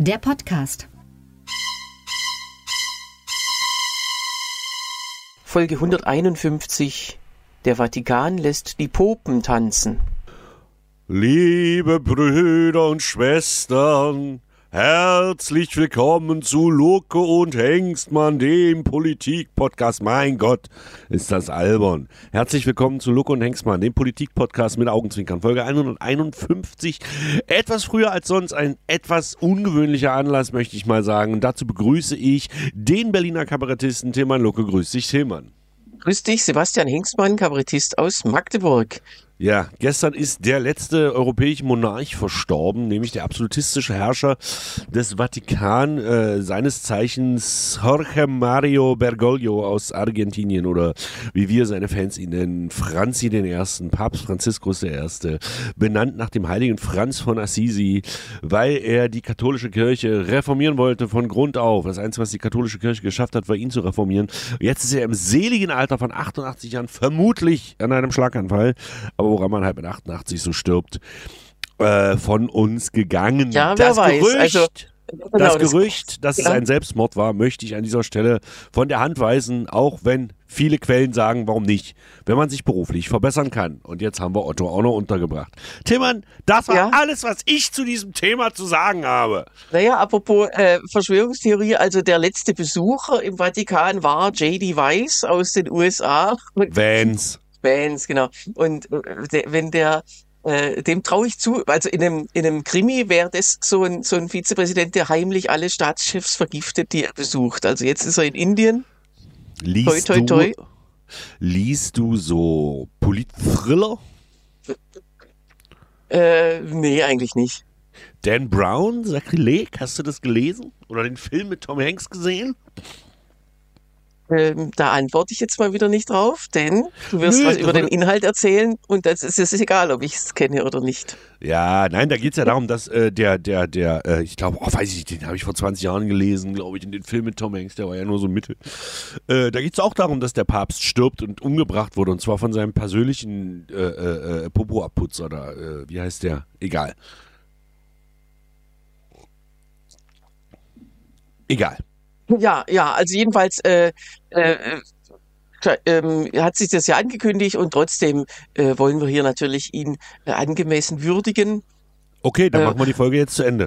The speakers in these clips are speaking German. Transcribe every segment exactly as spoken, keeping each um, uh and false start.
der Podcast. Folge hunderteinundfünfzig. Der Vatikan lässt die Popen tanzen. Liebe Brüder und Schwestern, herzlich willkommen zu Lucke und Hengstmann, dem Politik-Podcast. Mein Gott, ist das albern. Herzlich willkommen zu Lucke und Hengstmann, dem Politik-Podcast mit Augenzwinkern. Folge hunderteinundfünfzig. Etwas früher als sonst, ein etwas ungewöhnlicher Anlass, möchte ich mal sagen. Und dazu begrüße ich den Berliner Kabarettisten Tilman Lucke. Grüß dich, Tilman. Grüß dich, Sebastian Hengstmann, Kabarettist aus Magdeburg. Ja, gestern ist der letzte europäische Monarch verstorben, nämlich der absolutistische Herrscher des Vatikan, äh, seines Zeichens Jorge Mario Bergoglio aus Argentinien oder wie wir seine Fans ihn nennen, Franzi den Ersten, Papst Franziskus der Erste, benannt nach dem heiligen Franz von Assisi, weil er die katholische Kirche reformieren wollte von Grund auf. Das Einzige, was die katholische Kirche geschafft hat, war ihn zu reformieren. Jetzt ist er im seligen Alter von achtundachtzig Jahren vermutlich an einem Schlaganfall, aber woran man halt mit achtundachtzig so stirbt, äh, von uns gegangen. Ja, wer das weiß. Gerücht, Also, das genau, Gerücht, dass ja. es ein Selbstmord war, möchte ich an dieser Stelle von der Hand weisen, auch wenn viele Quellen sagen, warum nicht, wenn man sich beruflich verbessern kann. Und jetzt haben wir Otto auch noch untergebracht. Tilman, das war Ja. alles, was ich zu diesem Thema zu sagen habe. Naja, apropos äh, Verschwörungstheorie, also der letzte Besucher im Vatikan war J D. Vance aus den U S A. Und Vance. Vance, genau. Und äh, de, wenn der, äh, dem traue ich zu, also in einem, in einem Krimi wäre das so ein, so ein Vizepräsident, der heimlich alle Staatschefs vergiftet, die er besucht. Also jetzt ist er in Indien. Liest, toi, toi, toi. Du, liest du so Polit-Thriller? Äh, nee, eigentlich nicht. Dan Brown, Sakrileg, hast du das gelesen? Oder den Film mit Tom Hanks gesehen? Ähm, da antworte ich jetzt mal wieder nicht drauf, denn du wirst Nö, was über das- den Inhalt erzählen und das ist es egal, ob ich es kenne oder nicht. Ja, nein, da geht es ja darum, dass äh, der, der, der, äh, ich glaube, oh, weiß ich nicht, den habe ich vor zwanzig Jahren gelesen, glaube ich, in den Film mit Tom Hanks, der war ja nur so Mitte. Äh, da geht es auch darum, dass der Papst stirbt und umgebracht wurde, und zwar von seinem persönlichen äh, äh, äh, Popo-Abputzer da, äh, wie heißt der? Egal. Egal. Ja, ja, also jedenfalls äh, äh, äh, ähm, hat sich das ja angekündigt und trotzdem äh, wollen wir hier natürlich ihn äh, angemessen würdigen. Okay, dann Äh, machen wir die Folge jetzt zu Ende.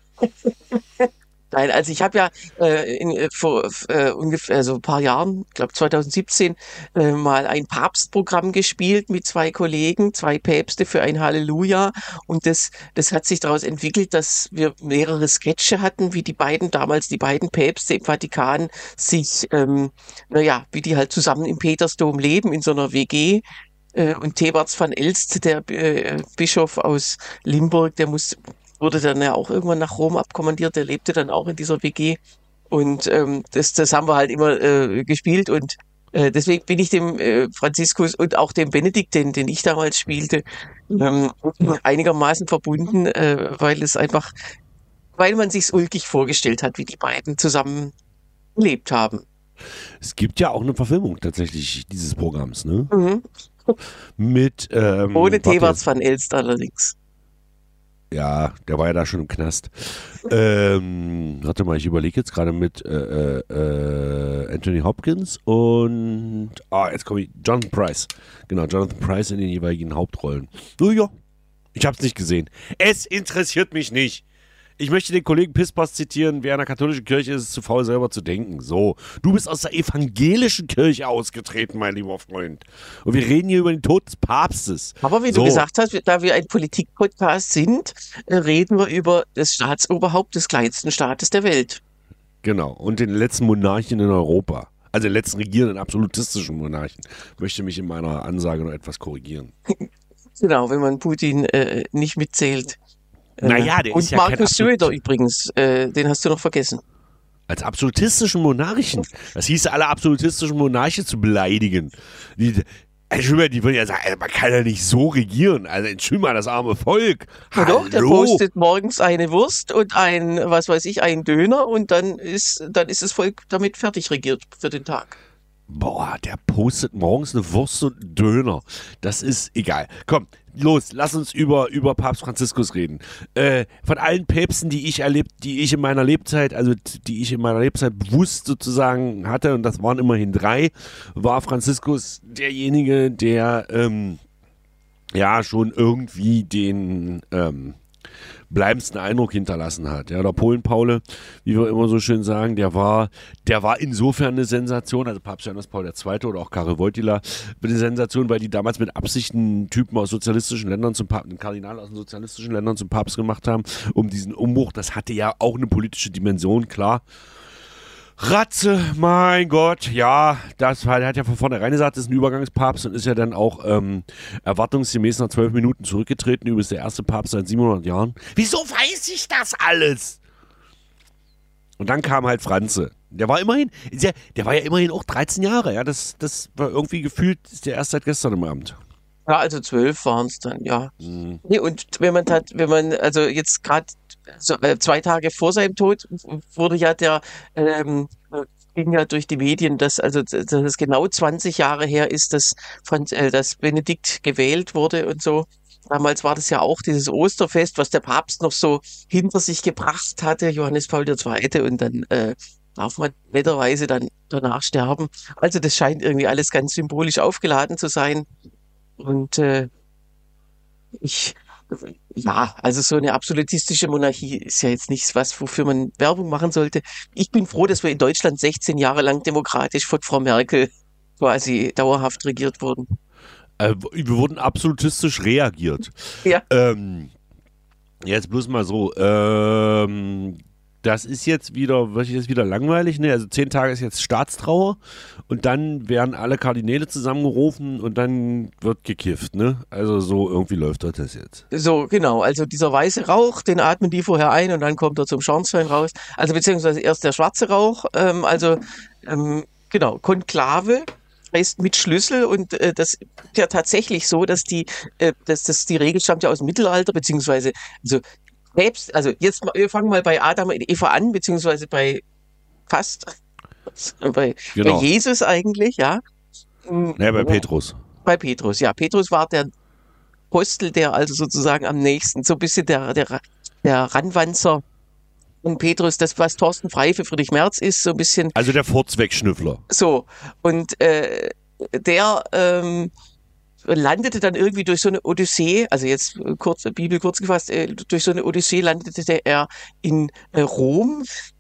Nein, also ich habe ja äh, in, äh, vor äh, ungefähr also ein paar Jahren, ich glaube zwanzig siebzehn, äh, mal ein Papstprogramm gespielt mit zwei Kollegen, zwei Päpste für ein Halleluja. Und das, das hat sich daraus entwickelt, dass wir mehrere Sketche hatten, wie die beiden, damals die beiden Päpste im Vatikan sich, ähm, naja, wie die halt zusammen im Petersdom leben, in so einer W G. Äh, Und Thebarts van Elst, der äh, Bischof aus Limburg, der muss wurde dann ja auch irgendwann nach Rom abkommandiert, der lebte dann auch in dieser W G und ähm, das, das haben wir halt immer äh, gespielt und äh, deswegen bin ich dem äh, Franziskus und auch dem Benedikt, den, den ich damals spielte, ähm, einigermaßen verbunden, äh, weil es einfach, weil man sich's ulkig vorgestellt hat, wie die beiden zusammen gelebt haben. Es gibt ja auch eine Verfilmung tatsächlich dieses Programms, ne? Mhm. Mit, ähm, Ohne warte. Thebarts van Elst allerdings. Ja, der war ja da schon im Knast. Ähm, warte mal, ich überlege jetzt gerade mit äh, äh, Anthony Hopkins und ah, jetzt komme ich, Jonathan Pryce. Genau, Jonathan Pryce in den jeweiligen Hauptrollen. Oh ja, ich habe es nicht gesehen. Es interessiert mich nicht. Ich möchte den Kollegen Pispas zitieren, wer in der katholischen Kirche ist, ist zu faul selber zu denken. So, du bist aus der evangelischen Kirche ausgetreten, mein lieber Freund. Und wir reden hier über den Tod des Papstes. Aber wie so. du gesagt hast, da wir ein Politik-Podcast sind, äh, reden wir über das Staatsoberhaupt des kleinsten Staates der Welt. Genau, und den letzten Monarchen in Europa. Also den letzten regierenden absolutistischen Monarchen. Möchte mich in meiner Ansage noch etwas korrigieren. Genau, wenn man Putin äh, nicht mitzählt. Äh, Naja, der und ist ja kein Markus absolut- Söder übrigens, äh, den hast du noch vergessen. Als absolutistischen Monarchen. Das hieße, alle absolutistischen Monarchen zu beleidigen. Die, Entschuldigung, die würden ja sagen, also man kann ja nicht so regieren. Also Entschuldigung, das arme Volk. Ja doch, der Hallo. postet morgens eine Wurst und ein, was weiß ich, einen Döner und dann ist, dann ist das Volk damit fertig regiert für den Tag. Boah, der postet morgens eine Wurst und einen Döner. Das ist egal. Komm, los, lass uns über, über Papst Franziskus reden. Äh, von allen Päpsten, die ich erlebt, die ich in meiner Lebzeit, also die ich in meiner Lebzeit bewusst sozusagen hatte, und das waren immerhin drei, war Franziskus derjenige, der ähm, ja schon irgendwie den ähm, bleibendsten Eindruck hinterlassen hat. Ja, der Polen-Paule, wie wir immer so schön sagen, der war, der war insofern eine Sensation, also Papst Johannes Paul der Zweite oder auch Karel Wojtyla, eine Sensation, weil die damals mit Absicht einen Typen aus sozialistischen Ländern zum Papst, einen Kardinal aus den sozialistischen Ländern zum Papst gemacht haben, um diesen Umbruch, das hatte ja auch eine politische Dimension, klar. Ratze, mein Gott, ja, das war, der hat ja von vornherein gesagt, das ist ein Übergangspapst und ist ja dann auch ähm, erwartungsgemäß nach zwölf Minuten zurückgetreten, übrigens der erste Papst seit siebenhundert Jahren. Wieso weiß ich das alles? Und dann kam halt Franze. Der war immerhin, der, der war ja immerhin auch dreizehn Jahre, ja, das, das war irgendwie gefühlt, ist der erst seit gestern im Amt. Ja, also zwölf waren es dann, ja. Hm. Nee, und wenn man tat, wenn man, also jetzt gerade so, äh, zwei Tage vor seinem Tod wurde ja der, ähm, äh, ging ja durch die Medien, dass also dass es genau zwanzig Jahre her ist, dass, Franz, äh, dass Benedikt gewählt wurde und so. Damals war das ja auch dieses Osterfest, was der Papst noch so hinter sich gebracht hatte, Johannes Paul der Zweite, und dann äh, darf man netterweise dann danach sterben. Also das scheint irgendwie alles ganz symbolisch aufgeladen zu sein. Und äh, ich, ja, also so eine absolutistische Monarchie ist ja jetzt nichts, was, wofür man Werbung machen sollte. Ich bin froh, dass wir in Deutschland sechzehn Jahre lang demokratisch von Frau Merkel quasi dauerhaft regiert wurden. Äh, wir wurden absolutistisch reagiert. Ja. Ähm, jetzt bloß mal so, ähm, das ist jetzt wieder, wird jetzt wieder langweilig, ne? Also zehn Tage ist jetzt Staatstrauer und dann werden alle Kardinäle zusammengerufen und dann wird gekifft, ne? Also so irgendwie läuft das jetzt. So, genau. Also dieser weiße Rauch, den atmen die vorher ein und dann kommt er zum Schornstein raus. Also beziehungsweise erst der schwarze Rauch. Ähm, also ähm, genau, Konklave heißt mit Schlüssel, und äh, das ist ja tatsächlich so, dass die, äh, dass das die Regel stammt ja aus dem Mittelalter, beziehungsweise also selbst, also jetzt mal, wir fangen mal bei Adam und Eva an, beziehungsweise bei fast bei, bei Genau. Jesus eigentlich, ja. Mm, Naja, bei Petrus. Bei Petrus, ja. Petrus war der Apostel, der also sozusagen am nächsten, so ein bisschen der, der, der Ranwanzer. Und Petrus, das, was Thorsten Frey für Friedrich Merz ist, so ein bisschen Also der Furzwegschnüffler. so. Und äh, der ähm, landete dann irgendwie durch so eine Odyssee, also jetzt äh, kurz, Bibel kurz gefasst, äh, durch so eine Odyssee landete er in äh, Rom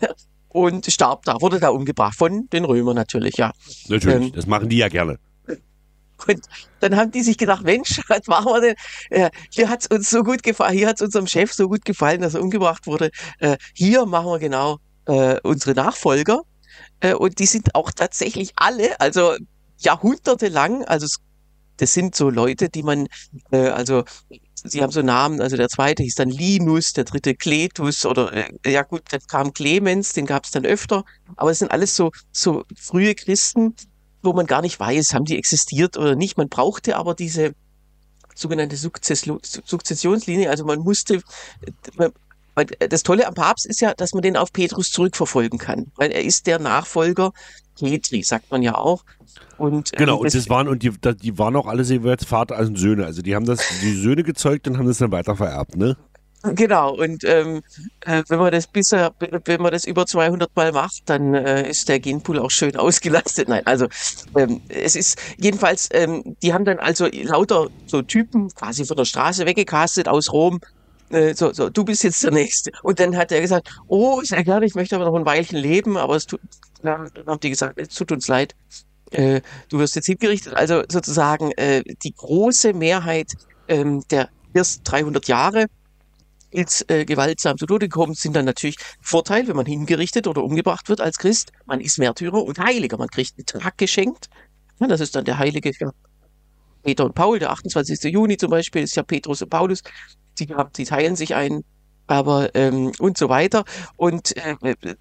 und starb da, wurde da umgebracht, von den Römern natürlich, ja. Natürlich, Ähm, das machen die ja gerne. Und dann haben die sich gedacht, Mensch, was machen wir denn? Äh, hier hat's uns so gut gefallen, hier hat's unserem Chef so gut gefallen, dass er umgebracht wurde. Äh, hier machen wir genau äh, unsere Nachfolger. Äh, und die sind auch tatsächlich alle, also jahrhundertelang, also es, das sind so Leute, die man, äh, also sie haben so Namen, also der zweite hieß dann Linus, der dritte Cletus oder äh, ja gut, dann kam Clemens, den gab es dann öfter, aber es sind alles so, so frühe Christen, wo man gar nicht weiß, haben die existiert oder nicht. Man brauchte aber diese sogenannte Sukzesslo- Sukzessionslinie, also man musste, man, weil das Tolle am Papst ist ja, dass man den auf Petrus zurückverfolgen kann, weil er ist der Nachfolger Petri, sagt man ja auch. Und, ähm, Genau, und das waren, und die, die waren auch alle jeweils Vater und Söhne. Also die haben das, die Söhne gezeugt und haben das dann weiter vererbt, ne? Genau, und ähm, äh, wenn man das bisher, wenn man das über zweihundert Mal macht, dann äh, ist der Genpool auch schön ausgelastet. Nein, also ähm, es ist jedenfalls, ähm, die haben dann also lauter so Typen quasi von der Straße weggecastet aus Rom. Äh, so, so, du bist jetzt der Nächste. Und dann hat er gesagt, oh, sehr gerne, ich möchte aber noch ein Weilchen leben, aber es tut, ja, dann haben die gesagt, es tut uns leid, äh, du wirst jetzt hingerichtet. Also sozusagen äh, die große Mehrheit ähm, der ersten dreihundert Jahre ist äh, gewaltsam zu Tode gekommen, sind dann natürlich Vorteil, wenn man hingerichtet oder umgebracht wird als Christ. Man ist Märtyrer und Heiliger. Man kriegt einen Tag geschenkt. Ja, das ist dann der heilige ja, Peter und Paul. Der achtundzwanzigste Juni zum Beispiel ist ja Petrus und Paulus. Die, haben- die teilen sich ein, aber ähm, und so weiter. Und äh,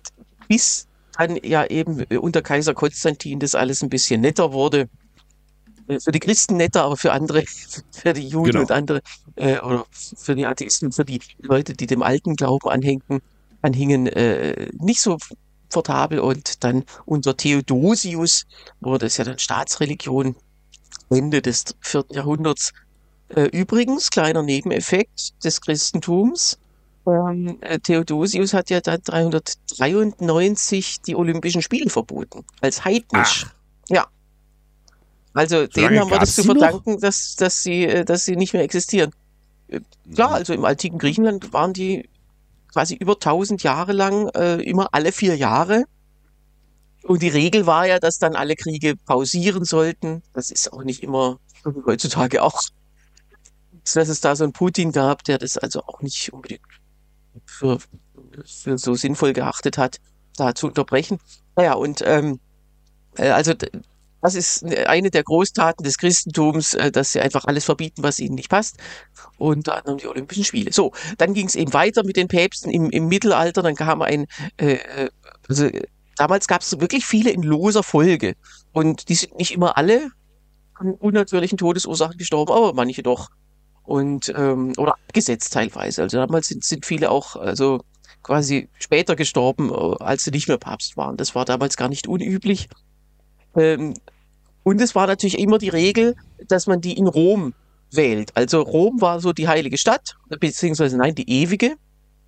bis dann ja eben unter Kaiser Konstantin das alles ein bisschen netter wurde. Äh, Für die Christen netter, aber für andere, für die Juden Genau. und andere, äh, oder für die Atheisten, für die Leute, die dem alten Glauben anhängen, anhingen, äh, nicht so komfortabel und dann unter Theodosius wurde es ja dann Staatsreligion Ende des vierten Jahrhunderts. Äh, übrigens, kleiner Nebeneffekt des Christentums, ähm, äh, Theodosius hat ja dann dreihundertdreiundneunzig die Olympischen Spiele verboten, als heidnisch. Ach. Ja, also So denen lange haben wir das gab's zu die noch? verdanken, dass, dass sie, äh, dass sie nicht mehr existieren. Äh, Klar, Mhm. also im antiken Griechenland waren die quasi über tausend Jahre lang äh, immer alle vier Jahre. Und die Regel war ja, dass dann alle Kriege pausieren sollten. Das ist auch nicht immer, so wie heutzutage auch, dass es da so einen Putin gab, der das also auch nicht unbedingt für, für so sinnvoll geachtet hat, da zu unterbrechen. Naja, und ähm, äh, also d- das ist eine der Großtaten des Christentums, äh, dass sie einfach alles verbieten, was ihnen nicht passt. Unter anderem die Olympischen Spiele. So, dann ging es eben weiter mit den Päpsten im, im Mittelalter. Dann kam ein, äh, äh, also äh, damals gab es wirklich viele in loser Folge. Und die sind nicht immer alle an unnatürlichen Todesursachen gestorben, aber manche doch. Und, ähm, oder abgesetzt teilweise. Also damals sind, sind viele auch, also quasi später gestorben, äh, als sie nicht mehr Papst waren. Das war damals gar nicht unüblich. Ähm, und es war natürlich immer die Regel, dass man die in Rom wählt. Also Rom war so die heilige Stadt, beziehungsweise nein, die ewige.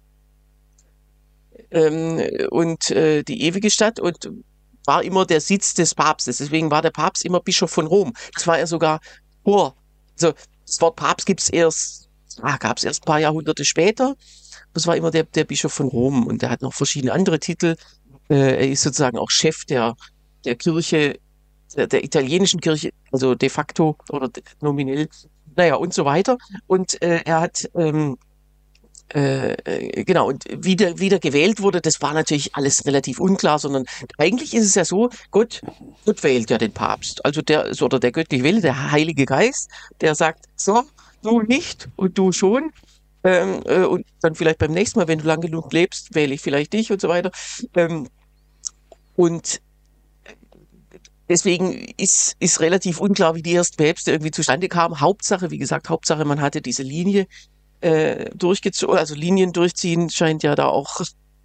Ähm, und äh, die ewige Stadt und war immer der Sitz des Papstes. Deswegen war der Papst immer Bischof von Rom. Das war er sogar vor. Also das Wort Papst gibt's erst, ah, gab es erst ein paar Jahrhunderte später. Das war immer der, der Bischof von Rom und der hat noch verschiedene andere Titel. Äh, er ist sozusagen auch Chef der, der Kirche, der, der italienischen Kirche, also de facto oder de- nominell, naja, und so weiter. Und äh, er hat, ähm, äh, äh, genau, und wie der, wie der gewählt wurde, das war natürlich alles relativ unklar, sondern eigentlich ist es ja so, Gott, Gott wählt ja den Papst. Also der, so, oder der göttliche Wille, der Heilige Geist, der sagt, so, du nicht und du schon. Ähm, äh, und dann vielleicht beim nächsten Mal, wenn du lang genug lebst, wähle ich vielleicht dich und so weiter. Ähm, und deswegen ist, ist relativ unklar, wie die ersten Päpste irgendwie zustande kamen. Hauptsache, wie gesagt, Hauptsache, man hatte diese Linie äh, durchgezogen. Also Linien durchziehen scheint ja da auch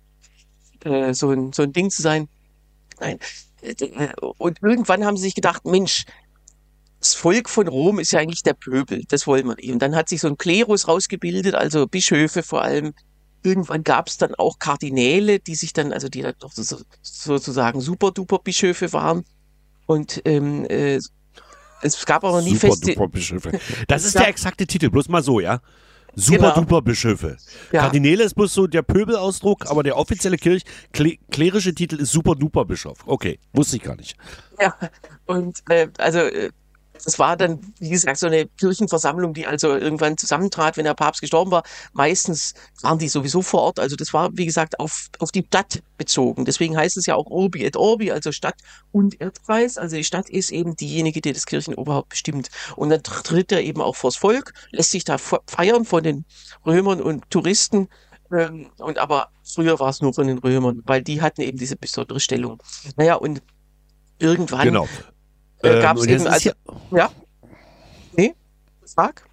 äh, so ein, so ein Ding zu sein. Nein. Äh, Und irgendwann haben sie sich gedacht, Mensch, das Volk von Rom ist ja eigentlich der Pöbel, das wollen wir nicht. Und dann hat sich so ein Klerus rausgebildet, also Bischöfe vor allem. Irgendwann gab es dann auch Kardinäle, die sich dann, also die dann doch so, sozusagen Super-Duper-Bischöfe waren. Und ähm, äh, es gab aber nie Super feste, duper Bischöfe. Das es ist der gab, exakte Titel, bloß mal so, ja? Super genau, duper Bischöfe. ja, Kardinäle ist bloß so der Pöbelausdruck, aber der offizielle Kirch, klä, klerische Titel ist Super duper Bischof. Okay, wusste ich gar nicht. ja. Und äh, also äh, das war dann, wie gesagt, so eine Kirchenversammlung, die also irgendwann zusammentrat, wenn der Papst gestorben war. Meistens waren die sowieso vor Ort. Also das war, wie gesagt, auf, auf die Stadt bezogen. Deswegen heißt es ja auch Urbi et Orbi, also Stadt und Erdkreis. Also die Stadt ist eben diejenige, die das Kirchenoberhaupt bestimmt. Und dann tr- tritt er eben auch vors Volk, lässt sich da fe- feiern von den Römern und Touristen. Ähm, und aber früher war es nur von den Römern, weil die hatten eben diese besondere Stellung. Naja, und irgendwann Genau. äh, Ähm, gab es und jetzt eben, ist also, ja. ja, nee, sag.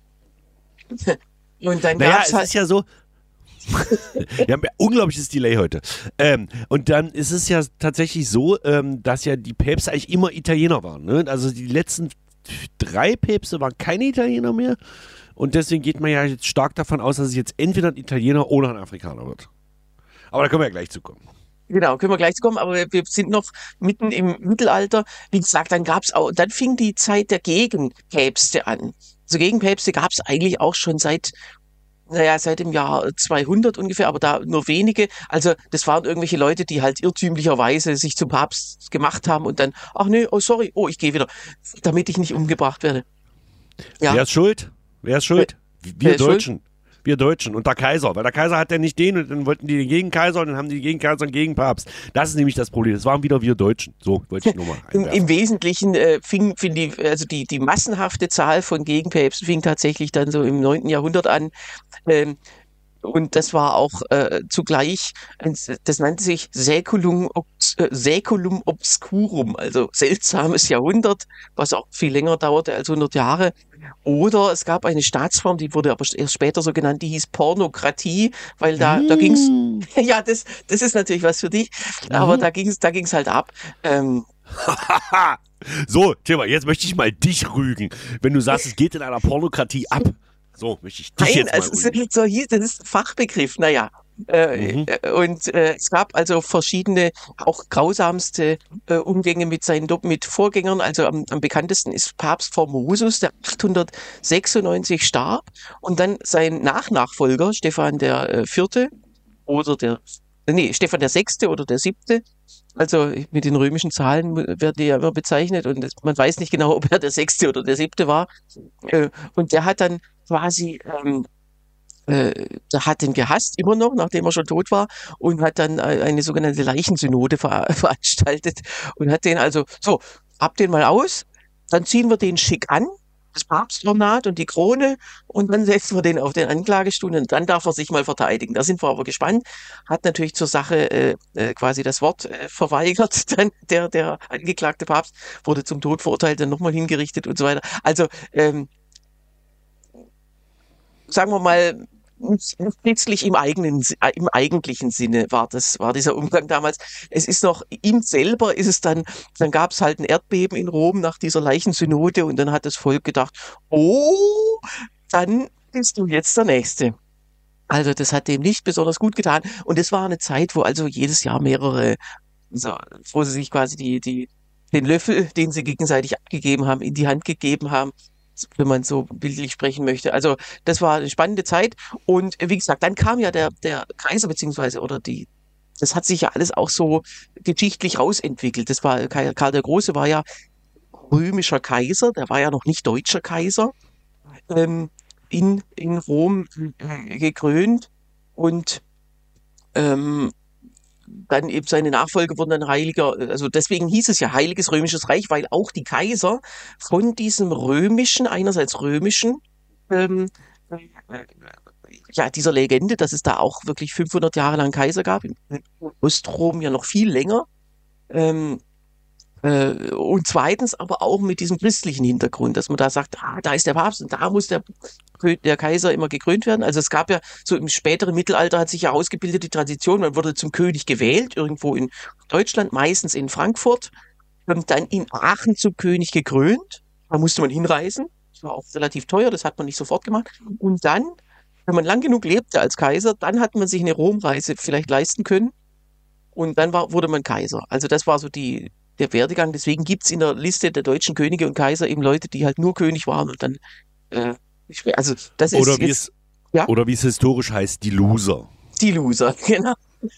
Und dann Naja, gab's es halt, ist ja so. Wir haben ja unglaubliches Delay heute. Ähm, und dann ist es ja tatsächlich so, ähm, dass ja die Päpste eigentlich immer Italiener waren. Ne? Also die letzten drei Päpste waren keine Italiener mehr. Und deswegen geht man ja jetzt stark davon aus, dass es jetzt entweder ein Italiener oder ein Afrikaner wird. Aber da können wir ja gleich zu kommen. genau, können wir gleich kommen, aber wir sind noch mitten im Mittelalter. Wie gesagt, dann gab's auch, dann fing die Zeit der Gegenpäpste an. Also Gegenpäpste gab's eigentlich auch schon seit, naja, seit dem Jahr zweihundert ungefähr, aber da nur wenige. Also das waren irgendwelche Leute, die halt irrtümlicherweise sich zum Papst gemacht haben und dann, ach nee, oh sorry, oh, ich gehe wieder, damit ich nicht umgebracht werde. Wer Ja, ist schuld? Wer ist schuld? wer Wir ist schuld? Deutschen. Wir Deutschen und der Kaiser, weil der Kaiser hat ja nicht den und dann wollten die den Gegenkaiser und dann haben die Gegenkaiser einen Gegenpapst. Das ist nämlich das Problem. Das waren wieder wir Deutschen. So wollte ich nur mal Im, einwerfen. Im Wesentlichen äh, fing, fing die, also die, die massenhafte Zahl von Gegenpäpsten fing tatsächlich dann so im neunten Jahrhundert an. Ähm, und das war auch äh, zugleich, ein, das nannte sich Saeculum, obs, äh, Saeculum obscurum, also seltsames Jahrhundert, was auch viel länger dauerte als hundert Jahre. Oder es gab eine Staatsform, die wurde aber erst später so genannt, die hieß Pornokratie, weil da, da ging's, Mm. ja, das, das ist natürlich was für dich, aber Mhm. da ging's, da ging's halt ab. Ähm, So, Thema, jetzt möchte ich mal dich rügen. Wenn du sagst, es geht in einer Pornokratie ab. So, möchte ich dich Nein, jetzt mal also es ist rügen. nicht so hier, das ist ein Fachbegriff, naja. Äh, Mhm. äh, und äh, es gab also verschiedene, auch grausamste äh, Umgänge mit seinen Dop- mit Vorgängern. Also am, am bekanntesten ist Papst Formosus, der achthundertsechsundneunzig starb. Und dann sein Nachnachfolger, Stephan der äh, Vierte oder der, nee, Stephan der Sechste oder der Siebte. Also mit den römischen Zahlen werden die ja immer bezeichnet und es, man weiß nicht genau, ob er der Sechste oder der Siebte war. Äh, und der hat dann quasi, ähm, äh, der hat den gehasst, immer noch, nachdem er schon tot war, und hat dann äh, eine sogenannte Leichensynode ver veranstaltet und hat den also, so, habt den mal aus, dann ziehen wir den schick an, das Papstornat und die Krone, und dann setzen wir den auf den Anklagestuhl und dann darf er sich mal verteidigen. Da sind wir aber gespannt. Hat natürlich zur Sache äh, äh, quasi das Wort äh, verweigert. Dann der, der angeklagte Papst wurde zum Tod verurteilt, dann nochmal hingerichtet und so weiter. Also, ähm, sagen wir mal, letztlich im eigenen, äh, im eigentlichen Sinne war das, war dieser Umgang damals. Es ist noch, ihm selber ist es dann, dann gab es halt ein Erdbeben in Rom nach dieser Leichensynode und dann hat das Volk gedacht, oh, dann bist du jetzt der Nächste. Also das hat dem nicht besonders gut getan. Und es war eine Zeit, wo also jedes Jahr mehrere, so, wo sie sich quasi die, die, den Löffel, den sie gegenseitig abgegeben haben, in die Hand gegeben haben, wenn man so bildlich sprechen möchte. Also das war eine spannende Zeit. Und wie gesagt, dann kam ja der, der Kaiser beziehungsweise oder die, das hat sich ja alles auch so geschichtlich rausentwickelt. Das war Karl Karl der Große war ja römischer Kaiser, der war ja noch nicht deutscher Kaiser, ähm, in, in Rom äh, gekrönt und ähm, dann eben seine Nachfolger wurden dann Heiliger, also deswegen hieß es ja Heiliges Römisches Reich, weil auch die Kaiser von diesem römischen, einerseits römischen, ähm, äh, ja, dieser Legende, dass es da auch wirklich fünfhundert Jahre lang Kaiser gab, in Ostrom ja noch viel länger, ähm, äh, und zweitens aber auch mit diesem christlichen Hintergrund, dass man da sagt, ah, da ist der Papst und da muss der, Kö- der Kaiser immer gekrönt werden. Also es gab ja so im späteren Mittelalter hat sich ja ausgebildet die Tradition, man wurde zum König gewählt, irgendwo in Deutschland, meistens in Frankfurt, und dann in Aachen zum König gekrönt. Da musste man hinreisen. Das war auch relativ teuer, das hat man nicht sofort gemacht. Und dann, wenn man lang genug lebte als Kaiser, dann hat man sich eine Romreise vielleicht leisten können. Und dann war, wurde man Kaiser. Also das war so die, der Werdegang. Deswegen gibt's in der Liste der deutschen Könige und Kaiser eben Leute, die halt nur König waren und dann, äh, ich- also das ist Oder wie jetzt, es, ja, oder wie es historisch heißt, die Loser. die Loser, genau.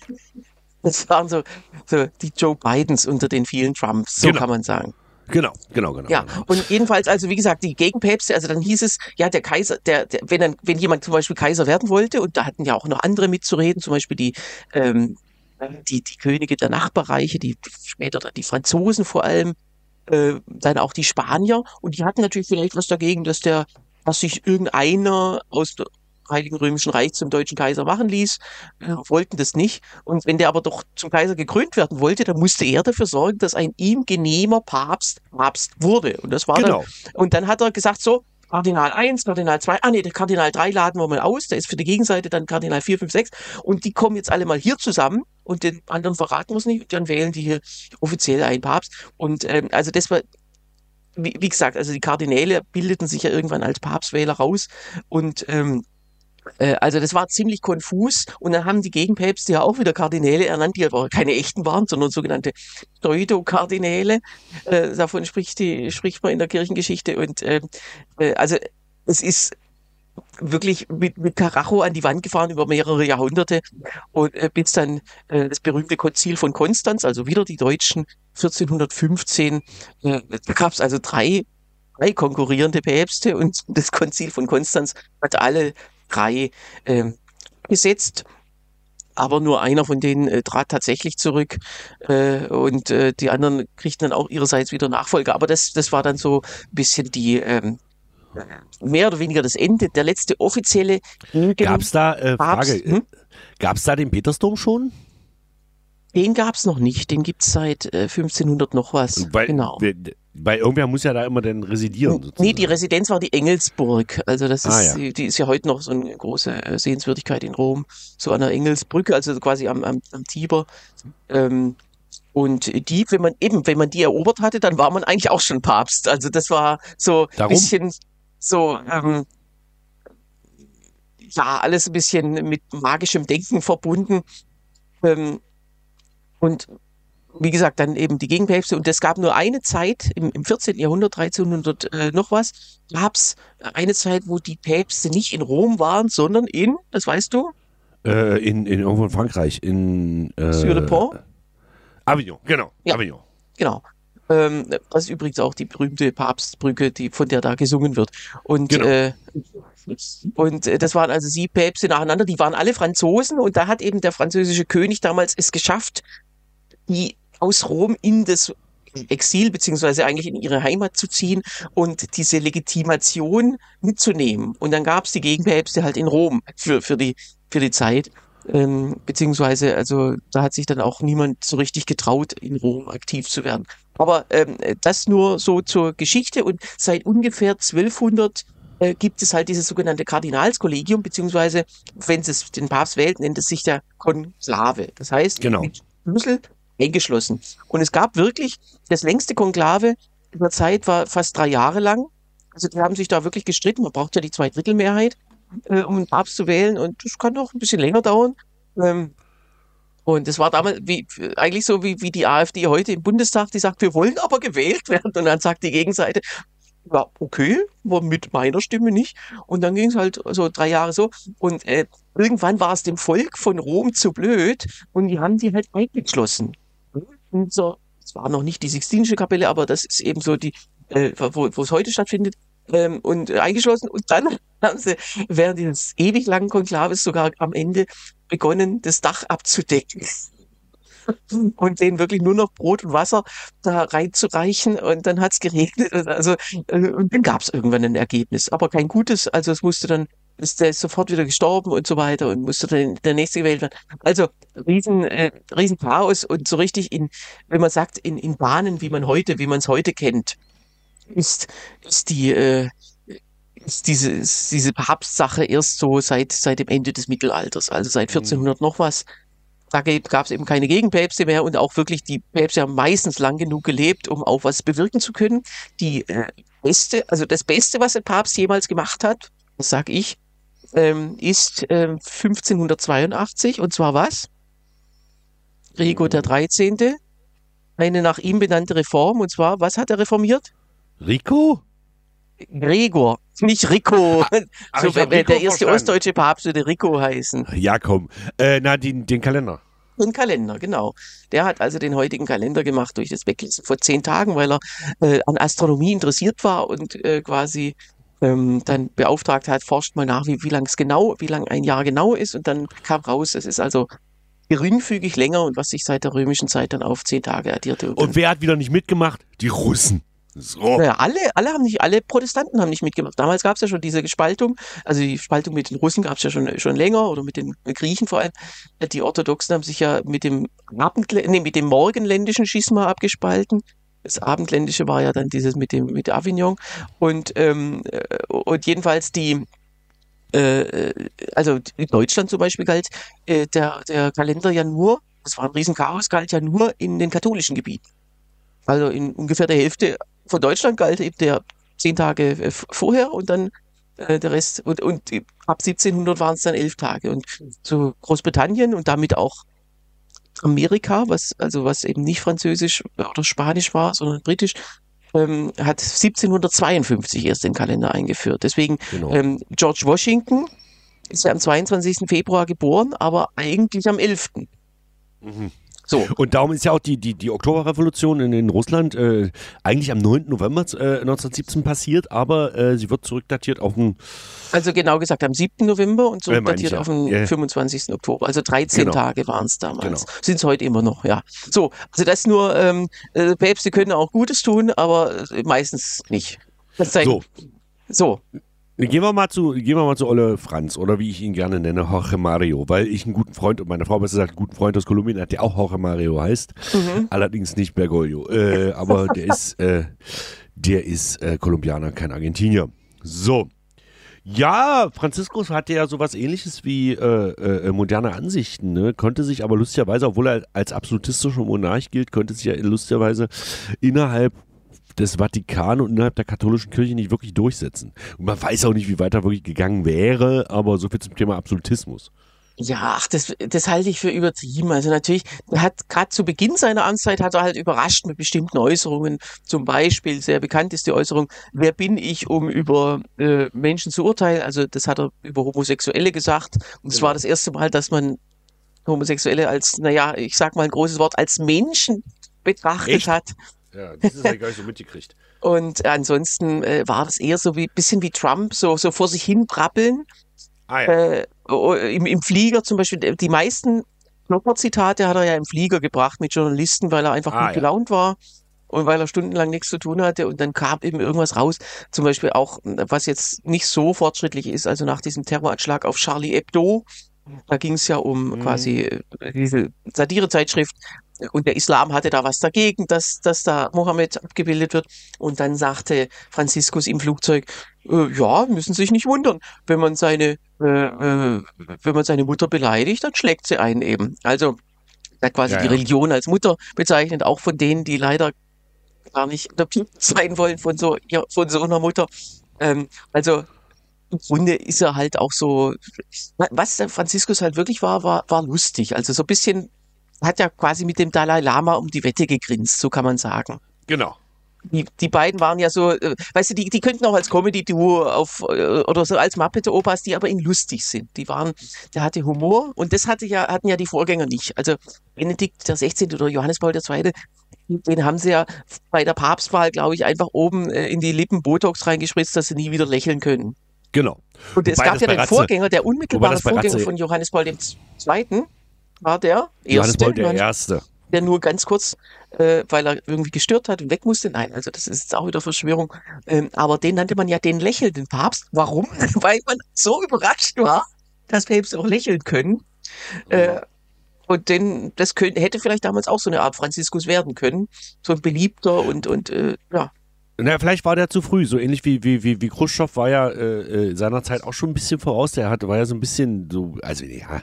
Das waren so, so die Joe Bidens unter den vielen Trumps, so Genau. kann man sagen. Genau, genau, genau. Ja, genau. und jedenfalls, also wie gesagt, die Gegenpäpste, also dann hieß es, ja, der Kaiser, der, der, wenn dann, wenn jemand zum Beispiel Kaiser werden wollte, und da hatten ja auch noch andere mitzureden, zum Beispiel die, ähm, die, die Könige der Nachbarreiche, die, die später dann die Franzosen vor allem, äh, dann auch die Spanier, und die hatten natürlich vielleicht was dagegen, dass der, dass sich irgendeiner aus dem Heiligen Römischen Reich zum deutschen Kaiser machen ließ, äh, wollten das nicht. Und wenn der aber doch zum Kaiser gekrönt werden wollte, dann musste er dafür sorgen, dass ein ihm genehmer Papst Papst wurde. Und das war dann, Genau. und dann hat er gesagt, so, Kardinal eins, Kardinal zwei, ah nee, der Kardinal drei laden wir mal aus, der ist für die Gegenseite dann Kardinal vier, fünf, sechs, und die kommen jetzt alle mal hier zusammen und den anderen verraten wir es nicht, und dann wählen die hier offiziell einen Papst. Und ähm, also das war, wie, wie gesagt, also die Kardinäle bildeten sich ja irgendwann als Papstwähler raus und ähm, äh, also das war ziemlich konfus, und dann haben die Gegenpäpste ja auch wieder Kardinäle ernannt, die aber keine echten waren, sondern sogenannte Pseudo-Kardinäle. Äh, davon spricht die, spricht man in der Kirchengeschichte, und äh, äh, also es ist wirklich mit, mit Karacho an die Wand gefahren über mehrere Jahrhunderte, und äh, bis dann äh, das berühmte Konzil von Konstanz, also wieder die Deutschen, vierzehnhundertfünfzehn, äh, da gab es also drei, drei konkurrierende Päpste, und das Konzil von Konstanz hat alle drei ähm, gesetzt, aber nur einer von denen äh, trat tatsächlich zurück, äh, und äh, die anderen kriegten dann auch ihrerseits wieder Nachfolger. Aber das, das war dann so ein bisschen die, ähm, mehr oder weniger das Ende, der letzte offizielle Gab es da, äh, Papst. Frage, Hm? gab es da den Petersdom schon? Den gab es noch nicht, den gibt es seit äh, fünfzehnhundert noch was. Weil, Genau. Weil irgendwer muss ja da immer dann residieren. Sozusagen. Nee, die Residenz war die Engelsburg. Also das ist, Ah, ja. die, die ist ja heute noch so eine große äh, Sehenswürdigkeit in Rom, so an der Engelsbrücke, also quasi am, am, am Tiber. Ähm, und die, wenn man eben, wenn man die erobert hatte, dann war man eigentlich auch schon Papst. Also das war so ein Darum? bisschen so, ähm, ja, alles ein bisschen mit magischem Denken verbunden. Ähm, und wie gesagt, dann eben die Gegenpäpste. Und es gab nur eine Zeit im, im vierzehnten Jahrhundert, dreizehnhundert äh, noch was, gab es eine Zeit, wo die Päpste nicht in Rom waren, sondern in, das weißt du, Äh, in, in irgendwo in Frankreich, in äh, Sur le Pont. Avignon, genau, Ja. Avignon. Genau. Ähm, das ist übrigens auch die berühmte Papstbrücke, die, von der da gesungen wird. Und, Genau. äh, und äh, das waren also sieben Päpste nacheinander, die waren alle Franzosen und da hat eben der französische König damals es geschafft, die aus Rom in das Exil beziehungsweise eigentlich in ihre Heimat zu ziehen und diese Legitimation mitzunehmen. Und dann gab es die Gegenpäpste halt in Rom für, für die, für die Zeit. Ähm, beziehungsweise, also da hat sich dann auch niemand so richtig getraut, in Rom aktiv zu werden. Aber ähm, das nur so zur Geschichte und seit ungefähr zwölfhundert äh, gibt es halt dieses sogenannte Kardinalskollegium, beziehungsweise wenn es den Papst wählt, nennt es sich der Konklave. Das heißt, Genau. mit Schlüssel eingeschlossen. Und es gab wirklich, das längste Konklave über Zeit war fast drei Jahre lang. Also die haben sich da wirklich gestritten. Man braucht ja die Zweidrittelmehrheit, äh, um einen Papst zu wählen. Und das kann doch ein bisschen länger dauern. Ähm, und das war damals wie, eigentlich so wie, wie die AfD heute im Bundestag, die sagt, wir wollen aber gewählt werden. Und dann sagt die Gegenseite, ja, okay, aber mit meiner Stimme nicht. Und dann ging es halt so drei Jahre so. Und äh, irgendwann war es dem Volk von Rom zu blöd und die haben die halt eingeschlossen. Und so, es war noch nicht die Sixtinische Kapelle, aber das ist eben so die, äh, wo, wo es heute stattfindet, ähm, und äh, eingeschlossen. Und dann haben sie während dieses ewig langen Konklaves sogar am Ende begonnen, das Dach abzudecken. Und denen wirklich nur noch Brot und Wasser da reinzureichen und dann hat's geregnet. Und also, äh, und dann gab's irgendwann ein Ergebnis, aber kein gutes. Also es musste dann, ist der ist sofort wieder gestorben und so weiter und musste dann der nächste gewählt werden. Also riesen, äh, riesen Chaos und so richtig in, wenn man sagt, in, in Bahnen, wie man heute, wie man es heute kennt, ist, ist die, äh, ist diese, ist diese Papstsache erst so seit, seit dem Ende des Mittelalters, also seit vierzehnhundert noch was. Da gab es eben keine Gegenpäpste mehr und auch wirklich die Päpste haben meistens lang genug gelebt, um auch was bewirken zu können. Die äh, beste, also das Beste, was ein Papst jemals gemacht hat, das sag ich, ähm, ist ähm, fünfzehnhundertzweiundachtzig und zwar was? Gregor der dreizehnte. Eine nach ihm benannte Reform und zwar, was hat er reformiert? Rico? Gregor, nicht Rico. ach, so, ich hab der Rico erste verstanden. ostdeutsche Papst würde Rico heißen. Ja, komm. Äh, na, den, den Kalender. Den Kalender, genau. Der hat also den heutigen Kalender gemacht durch das Weglesen vor zehn Tagen, weil er äh, an Astronomie interessiert war und äh, quasi ähm, dann beauftragt hat, forscht mal nach, wie, wie lang es genau, wie lang ein Jahr genau ist und dann kam raus, es ist also geringfügig länger und was sich seit der römischen Zeit dann auf zehn Tage addierte. Und wer hat wieder nicht mitgemacht? Die Russen. So. Naja, alle, alle haben nicht, alle Protestanten haben nicht mitgemacht. Damals gab es ja schon diese Spaltung, also die Spaltung mit den Russen gab es ja schon, schon länger oder mit den Griechen vor allem. Die Orthodoxen haben sich ja mit dem Abendlä nee, mit dem morgenländischen Schisma abgespalten. Das Abendländische war ja dann dieses mit dem mit Avignon und ähm, und jedenfalls die äh, also in Deutschland zum Beispiel galt äh, der der Kalender ja nur, das war ein Riesenchaos, galt ja nur in den katholischen Gebieten. Also in ungefähr der Hälfte von Deutschland galt eben der zehn Tage äh, vorher und dann äh, der Rest und, und ab siebzehnhundert waren es dann elf Tage und so Großbritannien und damit auch Amerika, was also was eben nicht Französisch oder Spanisch war, sondern Britisch, ähm, hat siebzehnhundertzweiundfünfzig erst den Kalender eingeführt. Deswegen Genau. ähm, George Washington ist ja am zweiundzwanzigsten Februar geboren, aber eigentlich am elften Mhm. So. Und darum ist ja auch die, die, die Oktoberrevolution in, in Russland äh, eigentlich am neunten November äh, neunzehnhundertsiebzehn passiert, aber äh, sie wird zurückdatiert auf den. Also genau gesagt am siebten November und Äh, meine ich, zurückdatiert ja. auf den Ja. fünfundzwanzigsten Oktober. Also dreizehn Genau. Tage waren es damals. Genau. Sind es heute immer noch, ja. So, also das nur, ähm, äh, Päpste können auch Gutes tun, aber äh, meistens nicht. Das sei, So. So. Gehen wir mal zu, gehen wir mal zu Olle Franz, oder wie ich ihn gerne nenne, Jorge Mario, weil ich einen guten Freund und meine Frau besser gesagt, einen guten Freund aus Kolumbien hat, der auch Jorge Mario heißt, mhm. allerdings nicht Bergoglio, äh, aber der ist, äh, der ist äh, Kolumbianer, kein Argentinier. So. Ja, Franziskus hatte ja sowas ähnliches wie äh, äh, moderne Ansichten, ne? Konnte sich aber lustigerweise, obwohl er als absolutistischer Monarch gilt, konnte sich ja lustigerweise innerhalb des Vatikan und innerhalb der katholischen Kirche nicht wirklich durchsetzen. Und man weiß auch nicht, wie weit er wirklich gegangen wäre, aber so viel zum Thema Absolutismus. Ja, ach, das, das halte ich für übertrieben. Also natürlich, er hat gerade zu Beginn seiner Amtszeit hat er halt überrascht mit bestimmten Äußerungen. Zum Beispiel, sehr bekannt ist die Äußerung, wer bin ich, um über äh, Menschen zu urteilen? Also das hat er über Homosexuelle gesagt. Und es genau. war das erste Mal, dass man Homosexuelle als, naja, ich sag mal ein großes Wort, als Menschen betrachtet Echt? hat. Ja, das ist ja gar nicht so mitgekriegt. Und ansonsten äh, war das eher so wie bisschen wie Trump, so, so vor sich hin brabbeln. Ah, ja. äh, im, im Flieger zum Beispiel, die meisten Klopper-Zitate hat er ja im Flieger gebracht mit Journalisten, weil er einfach Ah, gut ja. gelaunt war und weil er stundenlang nichts zu tun hatte und dann kam eben irgendwas raus, zum Beispiel auch, was jetzt nicht so fortschrittlich ist, also nach diesem Terroranschlag auf Charlie Hebdo, da ging es ja um Mhm. quasi äh, diese Satirezeitschrift und der Islam hatte da was dagegen, dass, dass da Mohammed abgebildet wird und dann sagte Franziskus im Flugzeug, äh, ja, müssen sich nicht wundern, wenn man seine äh, äh, wenn man seine Mutter beleidigt, dann schlägt sie einen eben. Also er hat quasi Ja, die ja. Religion als Mutter bezeichnet, auch von denen, die leider gar nicht adoptiert sein wollen von so, ja, von so einer Mutter. Ähm, also im Grunde ist er halt auch so, was der Franziskus halt wirklich war, war, war lustig. Also so ein bisschen, hat ja quasi mit dem Dalai Lama um die Wette gegrinst, so kann man sagen. Genau. Die, die beiden waren ja so, äh, weißt du, die, die könnten auch als Comedy-Duo auf, äh, oder so als Muppet-Opas, die aber in lustig sind. Die waren, der hatte Humor und das hatte ja, hatten ja die Vorgänger nicht. Also Benedikt der Sechzehnte oder Johannes Paul der Zweite, den haben sie ja bei der Papstwahl, glaube ich, einfach oben äh, in die Lippen Botox reingespritzt, dass sie nie wieder lächeln können. Genau. Und es Wobei gab das ja bei den Ratze- Vorgänger, der wobei unmittelbare das bei Vorgänger Ratze- von Johannes Paul der Zweite war der Johannes erste, Paul der Johannes- Erste. der nur ganz kurz, äh, weil er irgendwie gestört hat und weg musste. Nein, also das ist jetzt auch wieder Verschwörung. Ähm, aber den nannte man ja den lächelnden Papst. Warum? Weil man so überrascht war, dass Päpste auch lächeln können. Äh, und den, das könnte, hätte vielleicht damals auch so eine Art Franziskus werden können. So ein beliebter und, und äh, ja. Na, vielleicht war der zu früh, so ähnlich wie, wie, wie, wie Khrushchev war ja äh, äh, seinerzeit auch schon ein bisschen voraus, der hatte, war ja so ein bisschen so, also ja,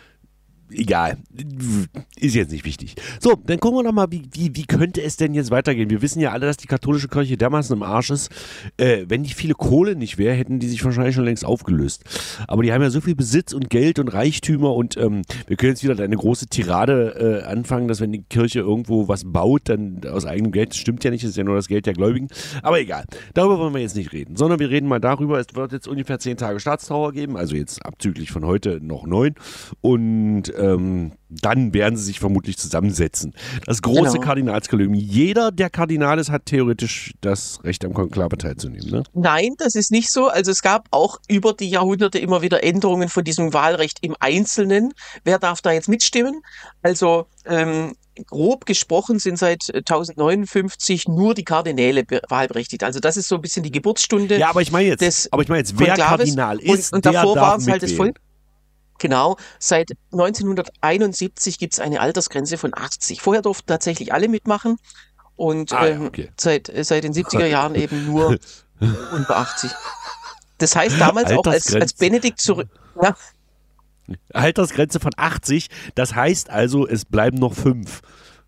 egal, ist jetzt nicht wichtig. So, dann gucken wir noch mal, wie, wie, wie könnte es denn jetzt weitergehen? Wir wissen ja alle, dass die katholische Kirche dermaßen im Arsch ist. Äh, wenn die viele Kohle nicht wäre, hätten die sich wahrscheinlich schon längst aufgelöst. Aber die haben ja so viel Besitz und Geld und Reichtümer und ähm, wir können jetzt wieder eine große Tirade äh, anfangen, dass wenn die Kirche irgendwo was baut, dann aus eigenem Geld, das stimmt ja nicht, das ist ja nur das Geld der Gläubigen. Aber egal, darüber wollen wir jetzt nicht reden, sondern wir reden mal darüber, es wird jetzt ungefähr zehn Tage Staatstrauer geben, also jetzt abzüglich von heute noch neun und ähm, dann werden sie sich vermutlich zusammensetzen. Das große Genau. Kardinalskollegium. Jeder, der Kardinal ist, hat theoretisch das Recht, am Konklave teilzunehmen. Ne? Nein, das ist nicht so. Also es gab auch über die Jahrhunderte immer wieder Änderungen von diesem Wahlrecht im Einzelnen. Wer darf da jetzt mitstimmen? Also ähm, grob gesprochen sind seit tausendneunundfünfzig nur die Kardinäle be- wahlberechtigt. Also das ist so ein bisschen die Geburtsstunde. Ja, aber ich meine jetzt, des aber ich meine jetzt, wer Konklaves. Kardinal ist, und, und der davor darf war es halt das mitwählen. Volk. Genau, seit neunzehnhunderteinundsiebzig gibt es eine Altersgrenze von achtzig. Vorher durften tatsächlich alle mitmachen und Ah, ja, ähm, okay. seit, äh, seit den siebziger Jahren eben nur unter achtzig. Das heißt damals auch, als, als Altersgrenze. Benedikt zurück... Ja, Altersgrenze von achtzig, das heißt also, es bleiben noch fünf.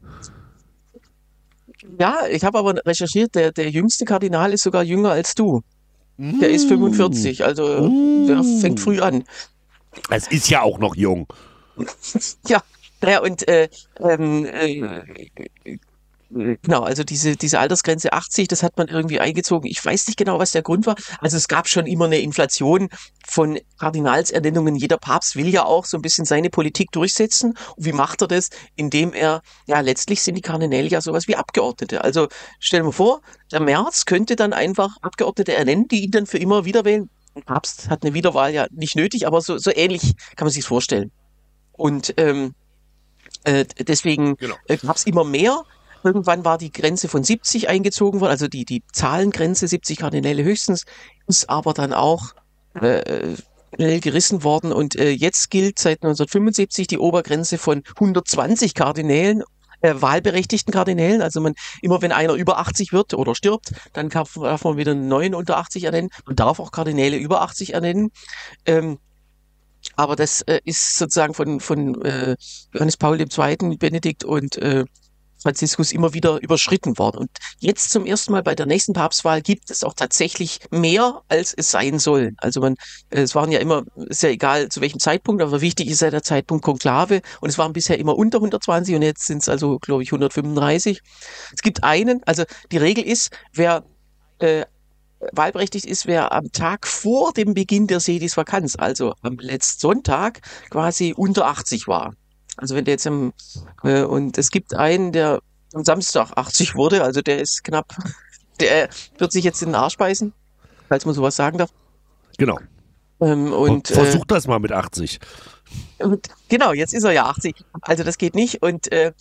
ja, ich habe aber recherchiert, der, der jüngste Kardinal ist sogar jünger als du. Der ist fünfundvierzig, also Mm. der fängt früh an. Es ist ja auch noch jung. Ja, ja und äh, ähm, äh, genau, also diese, diese Altersgrenze achtzig, das hat man irgendwie eingezogen. Ich weiß nicht genau, was der Grund war. Also es gab schon immer eine Inflation von Kardinalsernennungen. Jeder Papst will ja auch so ein bisschen seine Politik durchsetzen. Und wie macht er das? Indem er, ja, letztlich sind die Kardinäle ja sowas wie Abgeordnete. Also stell dir mal vor, der Merz könnte dann einfach Abgeordnete ernennen, die ihn dann für immer wieder wählen. Ein Papst hat eine Wiederwahl ja nicht nötig, aber so, so ähnlich kann man sich vorstellen. Und ähm, äh, deswegen Genau. äh, gab es immer mehr Irgendwann war die Grenze von siebzig eingezogen worden, also die, die Zahlengrenze, siebzig Kardinäle höchstens, ist aber dann auch äh, schnell gerissen worden. Und äh, jetzt gilt seit neunzehnhundertfünfundsiebzig die Obergrenze von hundertzwanzig Kardinälen, äh, wahlberechtigten Kardinälen. Also man, immer wenn einer über achtzig wird oder stirbt, dann darf, darf man wieder einen neuen unter achtzig ernennen. Man darf auch Kardinäle über achtzig ernennen. Ähm, aber das äh, ist sozusagen von, von äh, Johannes Paul der Zweite., Benedikt und äh, Franziskus immer wieder überschritten worden. Und jetzt zum ersten Mal bei der nächsten Papstwahl gibt es auch tatsächlich mehr, als es sein soll. Also man, äh, es waren ja immer, ist ja egal zu welchem Zeitpunkt, aber wichtig ist ja der Zeitpunkt Konklave. Und es waren bisher immer unter hundertzwanzig und jetzt sind es also, glaube ich, hundertfünfunddreißig. Es gibt einen, also die Regel ist, wer äh, wahlberechtigt ist, wer am Tag vor dem Beginn der Sedis Vacanz, also am letzten Sonntag, quasi unter achtzig war. Also wenn der jetzt im, äh, und es gibt einen, der am Samstag achtzig wurde, also der ist knapp, der wird sich jetzt in den Arsch beißen, falls man sowas sagen darf. Genau. Ähm, und, Versuch äh, das mal mit achtzig. und genau, jetzt ist er ja achtzig. Also das geht nicht. Und äh,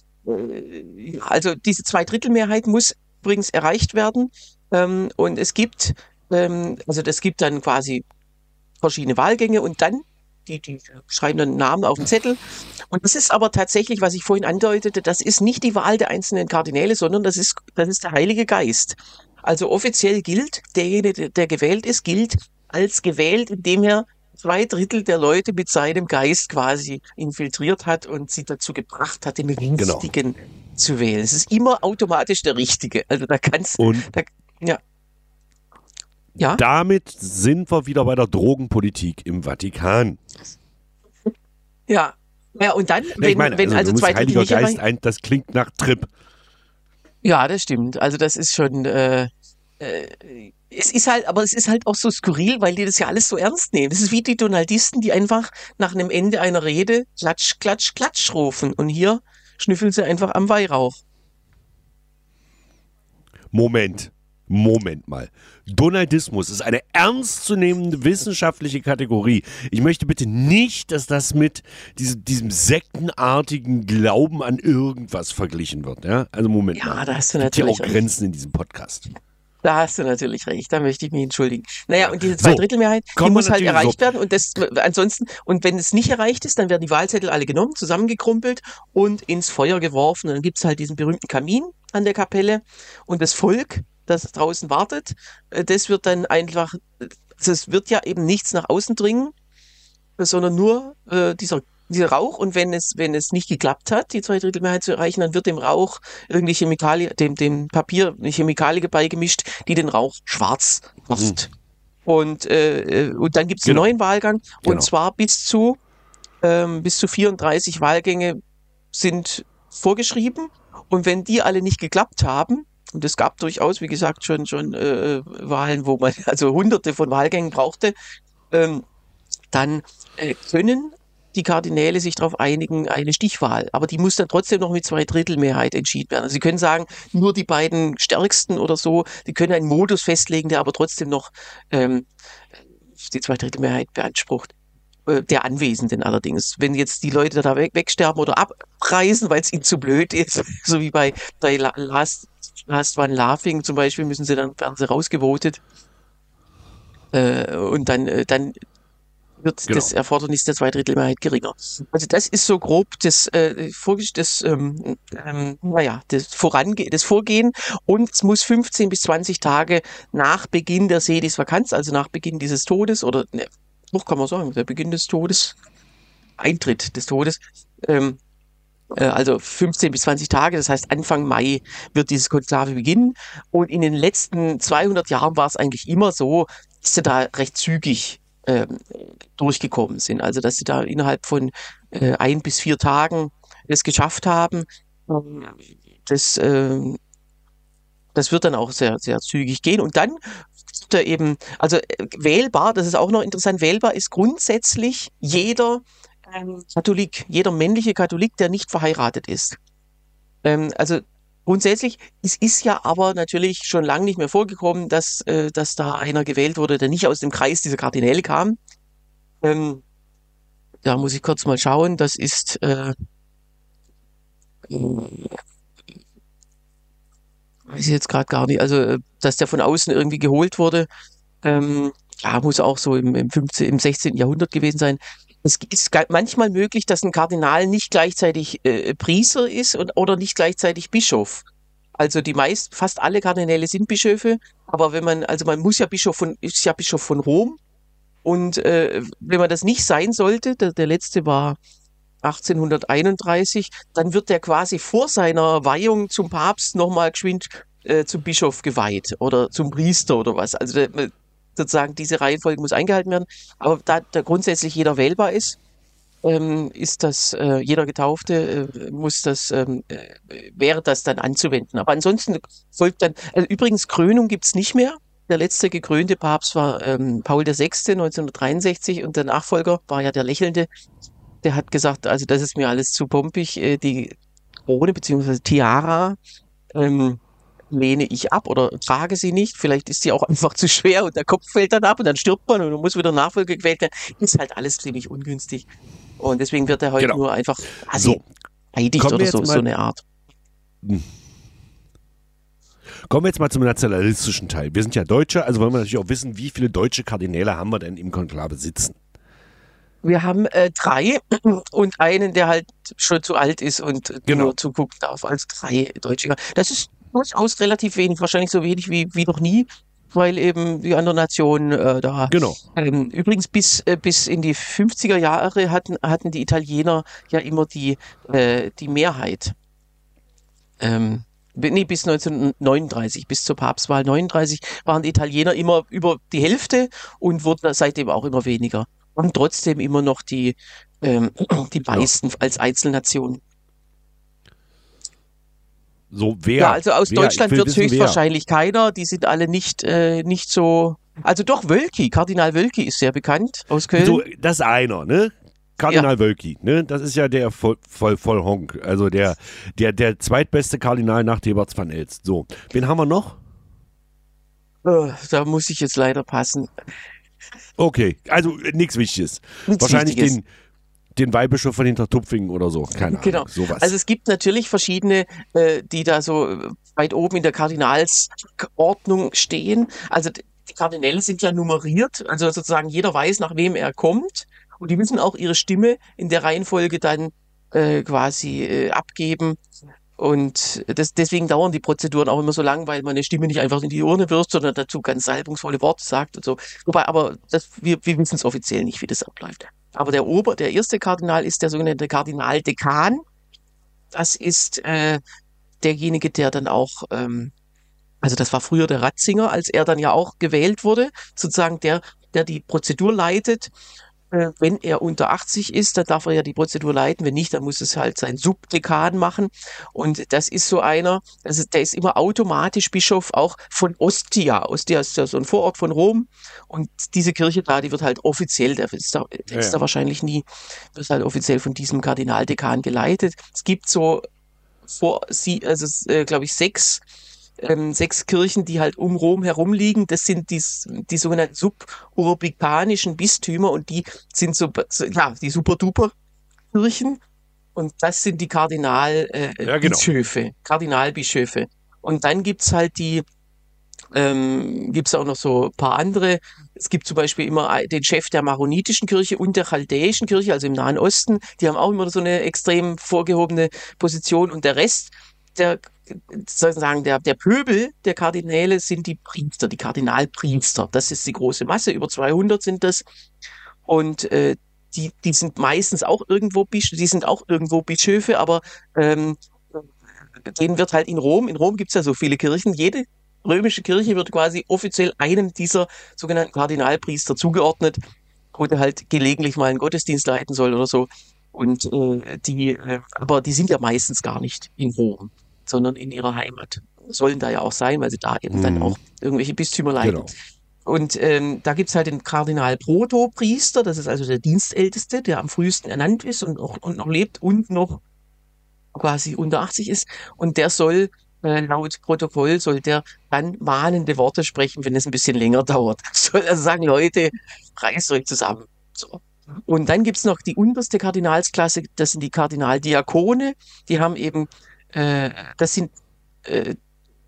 äh, also diese Zweidrittelmehrheit muss übrigens erreicht werden. Ähm, und es gibt, ähm, also das gibt dann quasi verschiedene Wahlgänge und dann Die, die schreiben dann Namen auf den Zettel. Und das ist aber tatsächlich, was ich vorhin andeutete, das ist nicht die Wahl der einzelnen Kardinäle, sondern das ist, das ist der Heilige Geist. Also offiziell gilt, derjenige, der gewählt ist, gilt als gewählt, indem er zwei Drittel der Leute mit seinem Geist quasi infiltriert hat und sie dazu gebracht hat, den Genau. Richtigen zu wählen. Es ist immer automatisch der Richtige. Also da kann's, Und da, ja. Ja. damit sind wir wieder bei der Drogenpolitik im Vatikan. Ja. Ja, und dann, Ja, wenn, ich meine, wenn also, also du musst zwei Drittel Heiliger nicht Geist erreicht, ein, das klingt nach Trip. ja, das stimmt. Also das ist schon, äh, äh, es ist halt, aber es ist halt auch so skurril, weil die das ja alles so ernst nehmen. Das ist wie die Donaldisten, die einfach nach einem Ende einer Rede klatsch, klatsch, klatsch rufen. Und hier schnüffeln sie einfach am Weihrauch. Moment, Moment mal. Donaldismus ist eine ernstzunehmende wissenschaftliche Kategorie. Ich möchte bitte nicht, dass das mit diesem, diesem sektenartigen Glauben an irgendwas verglichen wird. Ja? Also Moment Ja, mal. da hast du Es gibt ja natürlich auch recht. Grenzen in diesem Podcast. Da hast du natürlich recht, da möchte ich mich entschuldigen. Naja, Ja. und diese So, Zweidrittelmehrheit, die kommen wir muss halt natürlich erreicht so. werden und das ansonsten, und wenn es nicht erreicht ist, dann werden die Wahlzettel alle genommen, zusammengekrumpelt und ins Feuer geworfen. Und dann gibt's halt diesen berühmten Kamin an der Kapelle und das Volk, das draußen wartet, äh, das wird dann einfach, also es wird ja eben nichts nach außen dringen, sondern nur äh, dieser, dieser Rauch. Und wenn es, wenn es nicht geklappt hat, die Zweidrittelmehrheit zu erreichen, dann wird dem Rauch irgendwie Chemikalie, dem, dem Papier eine Chemikalie beigemischt, die den Rauch schwarz macht. Und, äh, äh, und dann gibt es Genau. einen neuen Wahlgang. Genau. Und zwar bis zu, ähm, bis zu vierunddreißig Wahlgänge sind vorgeschrieben. Und wenn die alle nicht geklappt haben, und es gab durchaus, wie gesagt, schon, schon äh, Wahlen, wo man also hunderte von Wahlgängen brauchte, ähm, dann äh, können die Kardinäle sich darauf einigen, eine Stichwahl. Aber die muss dann trotzdem noch mit Zweidrittelmehrheit entschieden werden. Also sie können sagen, nur die beiden Stärksten oder so, die können einen Modus festlegen, der aber trotzdem noch ähm, die Zweidrittelmehrheit beansprucht. Äh, Der Anwesenden allerdings. Wenn jetzt die Leute da weg, wegsterben oder abreisen, weil es ihnen zu blöd ist, so wie bei, bei La- Last, Last One Laughing zum Beispiel, müssen sie dann, werden sie rausgevotet. Äh, und dann, äh, dann wird Genau. das Erfordernis der Zweidrittelmehrheit geringer. Also das ist so grob das, äh, Vorge- das, ähm, ähm, naja, das, Vorange das Vorgehen. Und es muss fünfzehn bis zwanzig Tage nach Beginn der Sedis Vacanz, also nach Beginn dieses Todes, oder ne, doch kann man sagen, der Beginn des Todes, Eintritt des Todes, ähm, äh, also fünfzehn bis zwanzig Tage, das heißt Anfang Mai wird dieses Konklave beginnen. Und in den letzten zweihundert Jahren war es eigentlich immer so, dass sie da recht zügig ähm, durchgekommen sind. Also dass sie da innerhalb von äh, ein bis vier Tagen es geschafft haben. Ähm, Das, ähm, das wird dann auch sehr, sehr zügig gehen. Und dann wird er eben, also äh, wählbar, das ist auch noch interessant, wählbar ist grundsätzlich jeder ähm, Katholik, jeder männliche Katholik, der nicht verheiratet ist. Ähm, also grundsätzlich, es ist ja aber natürlich schon lange nicht mehr vorgekommen, dass, äh, dass da einer gewählt wurde, der nicht aus dem Kreis dieser Kardinäle kam. Ähm, da muss ich kurz mal schauen, das ist, äh, weiß ich jetzt gerade gar nicht. Also, äh, dass der von außen irgendwie geholt wurde, ähm, ja, muss auch so im, im fünfzehnten, im sechzehnten Jahrhundert gewesen sein. Es ist ga- manchmal möglich, dass ein Kardinal nicht gleichzeitig äh, Priester ist und, oder nicht gleichzeitig Bischof. Also die meist, fast alle Kardinäle sind Bischöfe, aber wenn man, also man muss ja Bischof von, ist ja Bischof von Rom und äh, wenn man das nicht sein sollte, der, der letzte war achtzehnhunderteinunddreißig, dann wird der quasi vor seiner Weihung zum Papst nochmal geschwind äh, zum Bischof geweiht oder zum Priester oder was. Also der, sozusagen diese Reihenfolge muss eingehalten werden. Aber da, da grundsätzlich jeder wählbar ist, ähm, ist das, äh, jeder Getaufte äh, muss das, ähm, äh, wäre das dann anzuwenden. Aber ansonsten folgt dann, also übrigens Krönung gibt's nicht mehr. Der letzte gekrönte Papst war ähm, Paul der Sechste neunzehnhundertdreiundsechzig und der Nachfolger war ja der Lächelnde. Der hat gesagt, also das ist mir alles zu pompig, äh, die Krone beziehungsweise Tiara ähm, lehne ich ab oder trage sie nicht. Vielleicht ist sie auch einfach zu schwer und der Kopf fällt dann ab und dann stirbt man und dann muss wieder Nachfolger gewählt werden. Ist halt alles ziemlich ungünstig. Und deswegen wird er heute Genau. nur einfach quasi So, vereidigt kommen wir oder jetzt so, mal- so eine Art. Kommen wir jetzt mal zum nationalistischen Teil. Wir sind ja Deutsche, also wollen wir natürlich auch wissen, wie viele deutsche Kardinäle haben wir denn im Konklave sitzen? Wir haben äh, drei und einen, der halt schon zu alt ist und Genau. nur zugucken darf, als drei Deutsche. Das ist durchaus relativ wenig, wahrscheinlich so wenig wie, wie noch nie, weil eben die anderen Nationen äh, da. Genau. Ähm, übrigens bis, äh, bis in die fünfziger Jahre hatten, hatten die Italiener ja immer die, äh, die Mehrheit. Ähm, bi- nee, bis neunzehnhundertneununddreißig, bis zur Papstwahl neununddreißig waren die Italiener immer über die Hälfte und wurden seitdem auch immer weniger. Und trotzdem immer noch die, ähm, die meisten als Einzelnation. So, wer? Ja, also aus wer? Deutschland Ich will wird es wissen, wer. höchstwahrscheinlich keiner. Die sind alle nicht, äh, nicht so. Also doch, Wölki, Kardinal Wölki ist sehr bekannt aus Köln. So, das ist einer, ne? Kardinal Wölki, ne? Das ist ja der voll, voll, voll Honk. Also der, der, der zweitbeste Kardinal nach Theberts van Elst. So, wen haben wir noch? Äh, da muss ich jetzt leider passen. Okay, also äh, nichts Wichtiges. Nichts Wahrscheinlich Wichtiges. den, den Weihbischof von Hintertupfingen oder so. Keine Genau. Ahnung, sowas. Also es gibt natürlich verschiedene, äh, die da so äh, weit oben in der Kardinalsordnung stehen. Also d- die Kardinäle sind ja nummeriert, also sozusagen jeder weiß, nach wem er kommt. Und die müssen auch ihre Stimme in der Reihenfolge dann äh, quasi äh, abgeben. Und das, deswegen dauern die Prozeduren auch immer so lang, weil man eine Stimme nicht einfach in die Urne wirft, sondern dazu ganz salbungsvolle Worte sagt und so. Wobei, aber das, wir, wir wissen es offiziell nicht, wie das abläuft. Aber der Ober, der erste Kardinal ist der sogenannte Kardinaldekan. Das ist äh, derjenige, der dann auch, ähm, also das war früher der Ratzinger, als er dann ja auch gewählt wurde, sozusagen der, der die Prozedur leitet. Äh, wenn er unter achtzig ist, dann darf er ja die Prozedur leiten. Wenn nicht, dann muss es halt sein Subdekan machen. Und das ist so einer, das ist, der ist immer automatisch Bischof auch von Ostia. Ostia ist ja so ein Vorort von Rom. Und diese Kirche da, die wird halt offiziell, der ist da, der Ja, ist ja. da wahrscheinlich nie, wird halt offiziell von diesem Kardinaldekan geleitet. Es gibt so vor sie, also äh, glaube ich, sechs, ähm, sechs Kirchen, die halt um Rom herum liegen. Das sind die, die sogenannten suburbikanischen Bistümer und die sind so, so ja, die Super-Duper-Kirchen. Und das sind die Kardinal, äh, Ja, genau. Bischöfe, Kardinalbischöfe. Und dann gibt's halt die, ähm, gibt's auch noch so ein paar andere. Es gibt zum Beispiel immer ein- den Chef der maronitischen Kirche und der chaldäischen Kirche, also im Nahen Osten. Die haben auch immer so eine extrem vorgehobene Position. Und der Rest, der, sozusagen der, der Pöbel der Kardinäle sind die Priester, die Kardinalpriester. Das ist die große Masse, über zweihundert sind das. Und äh, die, die sind meistens auch irgendwo Bischöfe, die sind auch irgendwo Bischöfe, aber ähm, denen wird halt in Rom, in Rom gibt's ja so viele Kirchen, jede römische Kirche wird quasi offiziell einem dieser sogenannten Kardinalpriester zugeordnet, wo der halt gelegentlich mal einen Gottesdienst leiten soll oder so. Und äh, die, äh, aber die sind ja meistens gar nicht in Rom, sondern in ihrer Heimat. Sollen da ja auch sein, weil sie da eben dann Mhm. auch irgendwelche Bistümer leiten. Genau. Und ähm, da gibt's halt den Kardinal Protopriester, das ist also der Dienstälteste, der am frühesten ernannt ist und noch, und noch lebt und noch quasi unter achtzig ist. Und der soll, äh, laut Protokoll, soll der dann mahnende Worte sprechen, wenn es ein bisschen länger dauert. Soll also sagen, Leute, reißt euch zusammen. So. Und dann gibt's noch die unterste Kardinalsklasse, das sind die Kardinaldiakone. Die haben eben, äh, das sind äh,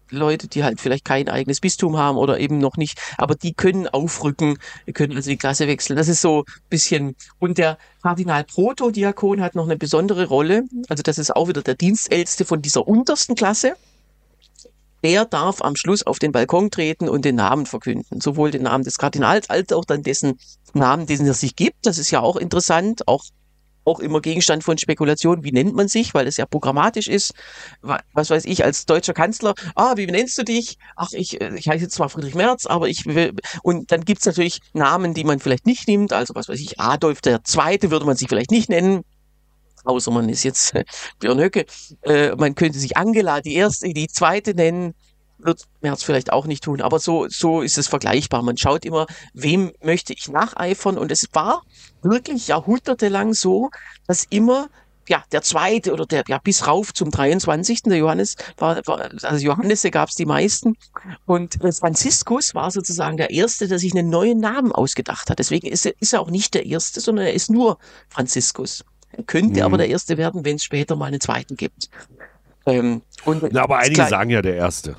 Leute, die halt vielleicht kein eigenes Bistum haben oder eben noch nicht, aber die können aufrücken, können also die Klasse wechseln. Das ist so ein bisschen. Und der Kardinal Protodiakon hat noch eine besondere Rolle. Also das ist auch wieder der Dienstälteste von dieser untersten Klasse. Der darf am Schluss auf den Balkon treten und den Namen verkünden. Sowohl den Namen des Kardinals als auch dann dessen Namen, den er sich gibt. Das ist ja auch interessant, auch auch immer Gegenstand von Spekulation, wie nennt man sich, weil es ja programmatisch ist. Was weiß ich, als deutscher Kanzler, ah, wie nennst du dich? Ach, ich, ich heiße zwar Friedrich Merz, aber ich will, und dann gibt's natürlich Namen, die man vielleicht nicht nimmt, also was weiß ich, Adolf der Zweite würde man sich vielleicht nicht nennen, außer man ist jetzt äh, Björn Höcke. Äh, man könnte sich Angela, die Erste, die Zweite nennen, wird Merz vielleicht auch nicht tun, aber so, so ist es vergleichbar. Man schaut immer, wem möchte ich nacheifern, und es war wirklich jahrhundertelang so, dass immer ja, der Zweite oder der, ja, bis rauf zum dreiundzwanzigsten Der Johannes war, war also Johannese gab es die meisten. Und äh, Franziskus war sozusagen der Erste, der sich einen neuen Namen ausgedacht hat. Deswegen ist er, ist er auch nicht der Erste, sondern er ist nur Franziskus. Er könnte aber der Mhm. Erste werden, wenn es später mal einen Zweiten gibt. Ähm, und Na, aber das einige Klei- sagen ja der Erste.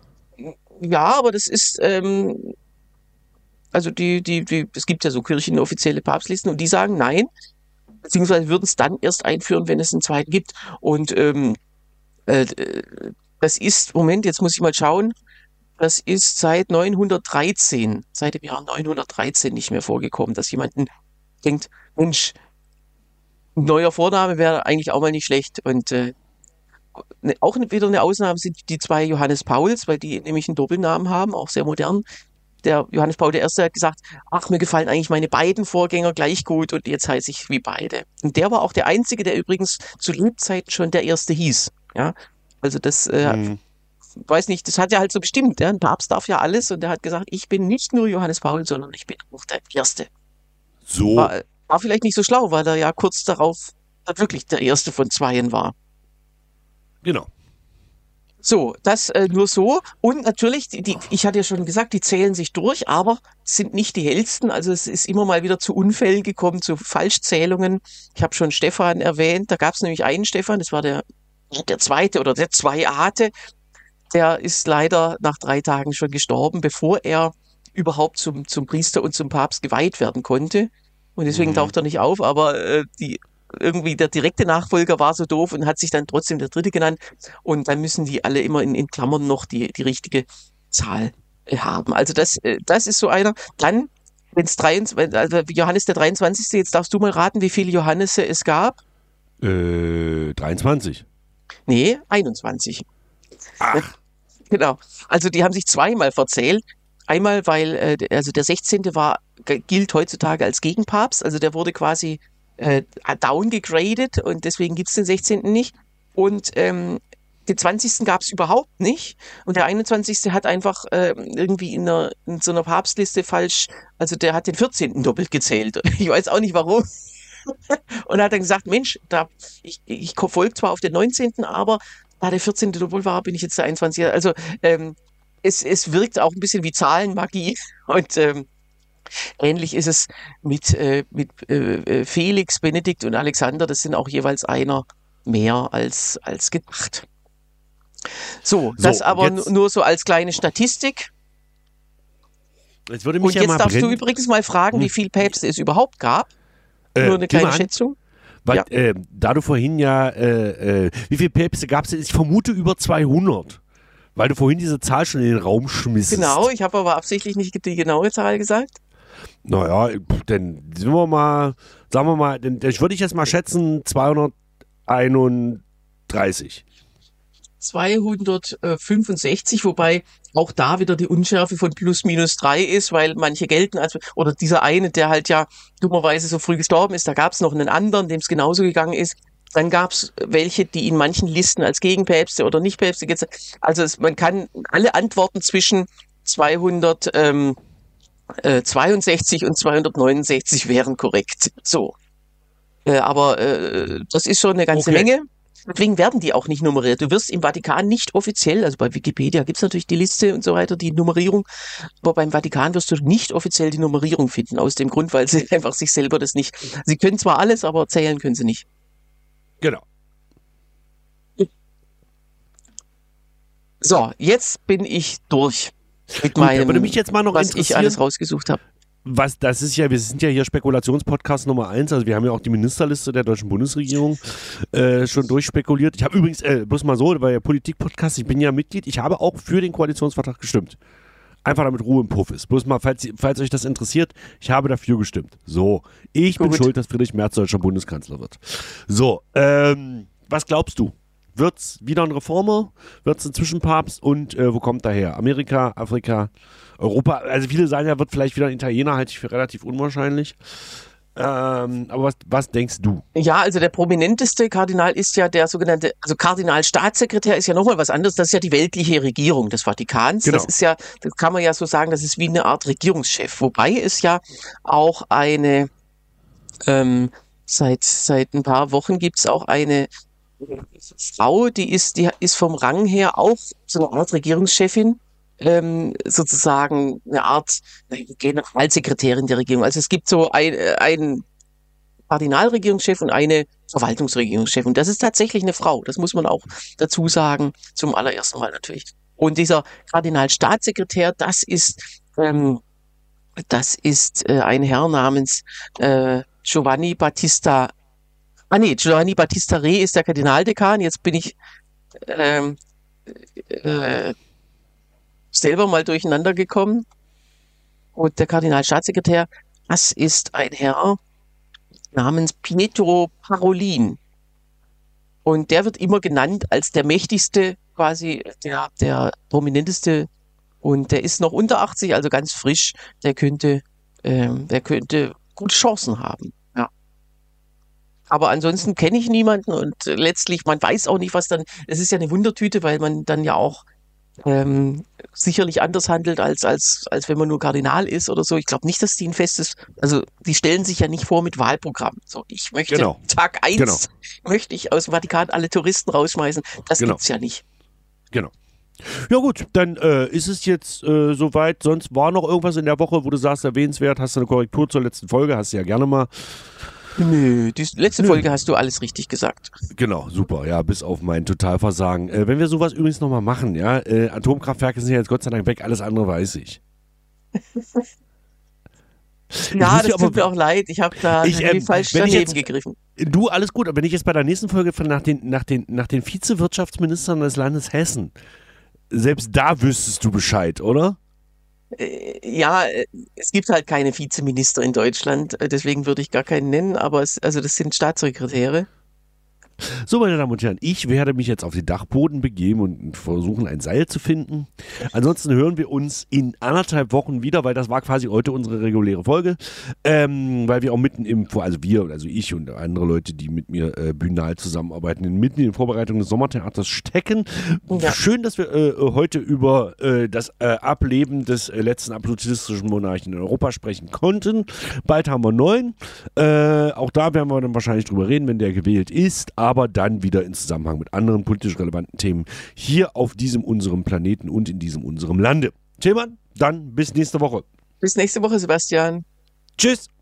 ja, aber das ist, ähm, also die, die, die, es gibt ja so kirchenoffizielle Papstlisten und die sagen nein, beziehungsweise würden es dann erst einführen, wenn es einen zweiten gibt. Und ähm, äh, das ist, Moment, jetzt muss ich mal schauen, das ist seit neunhundertdreizehn, seit dem Jahr neunhundertdreizehn nicht mehr vorgekommen, dass jemand denkt, Mensch, ein neuer Vorname wäre eigentlich auch mal nicht schlecht. Und äh, ne, auch wieder eine Ausnahme sind die zwei Johannes Pauls, weil die nämlich einen Doppelnamen haben, auch sehr modern. Der Johannes Paul der Erste hat gesagt, ach, mir gefallen eigentlich meine beiden Vorgänger gleich gut und jetzt heiße ich wie beide. Und der war auch der Einzige, der übrigens zu Lebzeiten schon der Erste hieß. Ja, also das, äh, Mhm. weiß nicht, das hat er halt so bestimmt. Ja? Ein Papst darf ja alles und der hat gesagt, ich bin nicht nur Johannes Paul, sondern ich bin auch der Erste. So, War, war vielleicht nicht so schlau, weil er ja kurz darauf wirklich der Erste von Zweien war. genau. So, das äh, nur so. Und natürlich, die, die, ich hatte ja schon gesagt, die zählen sich durch, aber sind nicht die hellsten. Also es ist immer mal wieder zu Unfällen gekommen, zu Falschzählungen. Ich habe schon Stefan erwähnt. Da gab es nämlich einen Stefan, das war der, der zweite oder der Zweiate. Der ist leider nach drei Tagen schon gestorben, bevor er überhaupt zum, zum Priester und zum Papst geweiht werden konnte. Und deswegen Mhm. taucht er nicht auf, aber äh, die irgendwie der direkte Nachfolger war so doof und hat sich dann trotzdem der Dritte genannt. Und dann müssen die alle immer in, in Klammern noch die, die richtige Zahl äh, haben. Also das, äh, das ist so einer. Dann, wenn es dreiundzwanzig, also Johannes der dreiundzwanzigste. Jetzt darfst du mal raten, wie viele Johannese es gab? Äh, dreiundzwanzig. Nee, einundzwanzig. Ach, Genau. Also die haben sich zweimal verzählt. Einmal, weil äh, der- also der sechzehnte war, g- gilt heutzutage als Gegenpapst, also der wurde quasi äh, downgegradet und deswegen gibt's den sechzehnten nicht. Und ähm, den zwanzigsten gab's überhaupt nicht. Und der einundzwanzigste hat einfach äh, irgendwie in, einer, in so einer Papstliste falsch, also der hat den vierzehnten doppelt gezählt. Ich weiß auch nicht warum. Und hat dann gesagt, Mensch, da, ich, ich folge zwar auf den neunzehnten, aber da der vierzehnte doppelt war, bin ich jetzt der einundzwanzigste. Also ähm, es, es wirkt auch ein bisschen wie Zahlenmagie. Und ähm, ähnlich ist es mit, äh, mit äh, äh, Felix, Benedikt und Alexander. Das sind auch jeweils einer mehr als, als gedacht. So, das so, aber nu- jetzt, nur so als kleine Statistik. jetzt würde mich Und ja jetzt mal darfst du brennen. übrigens mal fragen, wie Hm. viele Päpste es überhaupt gab. Äh, Nur eine geh mal kleine an, Schätzung. weil, Ja. äh, da du vorhin ja, äh, äh, wie viele Päpste gab es? Ich vermute über zweihundert. Weil du vorhin diese Zahl schon in den Raum schmissest. Genau, ich habe aber absichtlich nicht die genaue Zahl gesagt. Naja, dann sind wir mal, sagen wir mal, dann, dann würde ich jetzt mal schätzen, zweihunderteinunddreißig. zweihundertfünfundsechzig, wobei auch da wieder die Unschärfe von plus minus drei ist, weil manche gelten als, oder dieser eine, der halt ja dummerweise so früh gestorben ist, da gab es noch einen anderen, dem es genauso gegangen ist. Dann gab es welche, die in manchen Listen als Gegenpäpste oder Nicht-Päpste gezählt. Also es, man kann alle Antworten zwischen zweihundertzweiundsechzig und zweihundertneunundsechzig wären korrekt. So. Äh, aber äh, das ist schon eine ganze Okay. Menge. Deswegen werden die auch nicht nummeriert. Du wirst im Vatikan nicht offiziell, also bei Wikipedia gibt's natürlich die Liste und so weiter, die Nummerierung, aber beim Vatikan wirst du nicht offiziell die Nummerierung finden, aus dem Grund, weil sie einfach sich selber das nicht, sie können zwar alles, aber zählen können sie nicht. Genau. So, jetzt bin ich durch mit Gut, da würde meinem, mich jetzt mal noch was ich interessieren, alles rausgesucht habe. was das ist ja, wir sind ja hier Spekulationspodcast Nummer eins, also wir haben ja auch die Ministerliste der deutschen Bundesregierung äh, schon durchspekuliert. Ich habe übrigens, äh, bloß mal so, bei der Politik-Podcast, ich bin ja Mitglied, ich habe auch für den Koalitionsvertrag gestimmt. Einfach damit Ruhe im Puff ist. Bloß mal, falls, falls euch das interessiert, ich habe dafür gestimmt. So, ich bin Gut. schuld, dass Friedrich Merz deutscher Bundeskanzler wird. So, ähm, was glaubst du? Wird's wieder ein Reformer? Wird's ein Zwischenpapst? Und äh, wo kommt er her? Amerika, Afrika, Europa? Also viele sagen ja, wird vielleicht wieder ein Italiener, halte ich für relativ unwahrscheinlich. Ähm, aber was, was denkst du? Ja, also der prominenteste Kardinal ist ja der sogenannte, also Kardinalstaatssekretär ist ja nochmal was anderes. Das ist ja die weltliche Regierung des Vatikans. Genau. Das ist ja, das kann man ja so sagen, das ist wie eine Art Regierungschef. Wobei es ja auch eine, ähm, seit, seit ein paar Wochen gibt's auch eine Frau, die ist, die ist vom Rang her auch so eine Art Regierungschefin, ähm, sozusagen eine Art Generalsekretärin der Regierung. Also es gibt so ein, ein Kardinalregierungschef und eine Verwaltungsregierungschef. Und das ist tatsächlich eine Frau. Das muss man auch dazu sagen, zum allerersten Mal natürlich. Und dieser Kardinalstaatssekretär, das ist, ähm, das ist äh, ein Herr namens äh, Giovanni Battista. Ah nee, Giovanni Battista Re ist der Kardinaldekan. Jetzt bin ich ähm, äh, selber mal durcheinander gekommen. Und der Kardinalstaatssekretär, das ist ein Herr namens Pietro Parolin. Und der wird immer genannt als der mächtigste, quasi der, der prominenteste. Und der ist noch unter achtzig, also ganz frisch. Der könnte, ähm, der könnte gute Chancen haben. Ja. Aber ansonsten kenne ich niemanden und äh, letztlich, man weiß auch nicht, was dann, es ist ja eine Wundertüte, weil man dann ja auch ähm, sicherlich anders handelt, als, als, als wenn man nur Kardinal ist oder so. Ich glaube nicht, dass die ein festes, also die stellen sich ja nicht vor mit Wahlprogramm. So, ich möchte Genau. Tag eins Genau. möchte ich aus dem Vatikan alle Touristen rausschmeißen. Das Genau. gibt's ja nicht. Genau. Ja gut, dann äh, ist es jetzt äh, soweit. Sonst war noch irgendwas in der Woche, wo du sagst, erwähnenswert, hast du eine Korrektur zur letzten Folge, hast du ja gerne mal. Nö, die letzte Nö. Folge hast du alles richtig gesagt. Genau, super, ja, bis auf mein Totalversagen. Äh, wenn wir sowas übrigens nochmal machen, ja, äh, Atomkraftwerke sind ja jetzt Gott sei Dank weg, alles andere weiß ich. Ja, muss das ja aber- tut mir auch leid. Ich habe da Ich, irgendwie ähm, falsch wenn ich daneben jetzt- gegriffen. Du, alles gut, aber wenn ich jetzt bei der nächsten Folge von nach den, nach den, nach den Vizewirtschaftsministern des Landes Hessen, selbst da wüsstest du Bescheid, oder? Äh, Ja, äh, es gibt halt keine Vizeminister in Deutschland, äh, deswegen würde ich gar keinen nennen, aber es, also das sind Staatssekretäre. So, meine Damen und Herren, ich werde mich jetzt auf den Dachboden begeben und versuchen, ein Seil zu finden. Ansonsten hören wir uns in anderthalb Wochen wieder, weil das war quasi heute unsere reguläre Folge. Ähm, weil wir auch mitten im, also wir, also ich und andere Leute, die mit mir äh, bühnal zusammenarbeiten, mitten in den Vorbereitungen des Sommertheaters stecken. Ja. Schön, dass wir äh, heute über äh, das äh, Ableben des äh, letzten absolutistischen Monarchen in Europa sprechen konnten. Bald haben wir einen neuen. Äh, auch da werden wir dann wahrscheinlich drüber reden, wenn der gewählt ist, aber dann wieder in Zusammenhang mit anderen politisch relevanten Themen hier auf diesem unserem Planeten und in diesem unserem Lande. Tillmann, dann bis nächste Woche. Bis nächste Woche, Sebastian. Tschüss.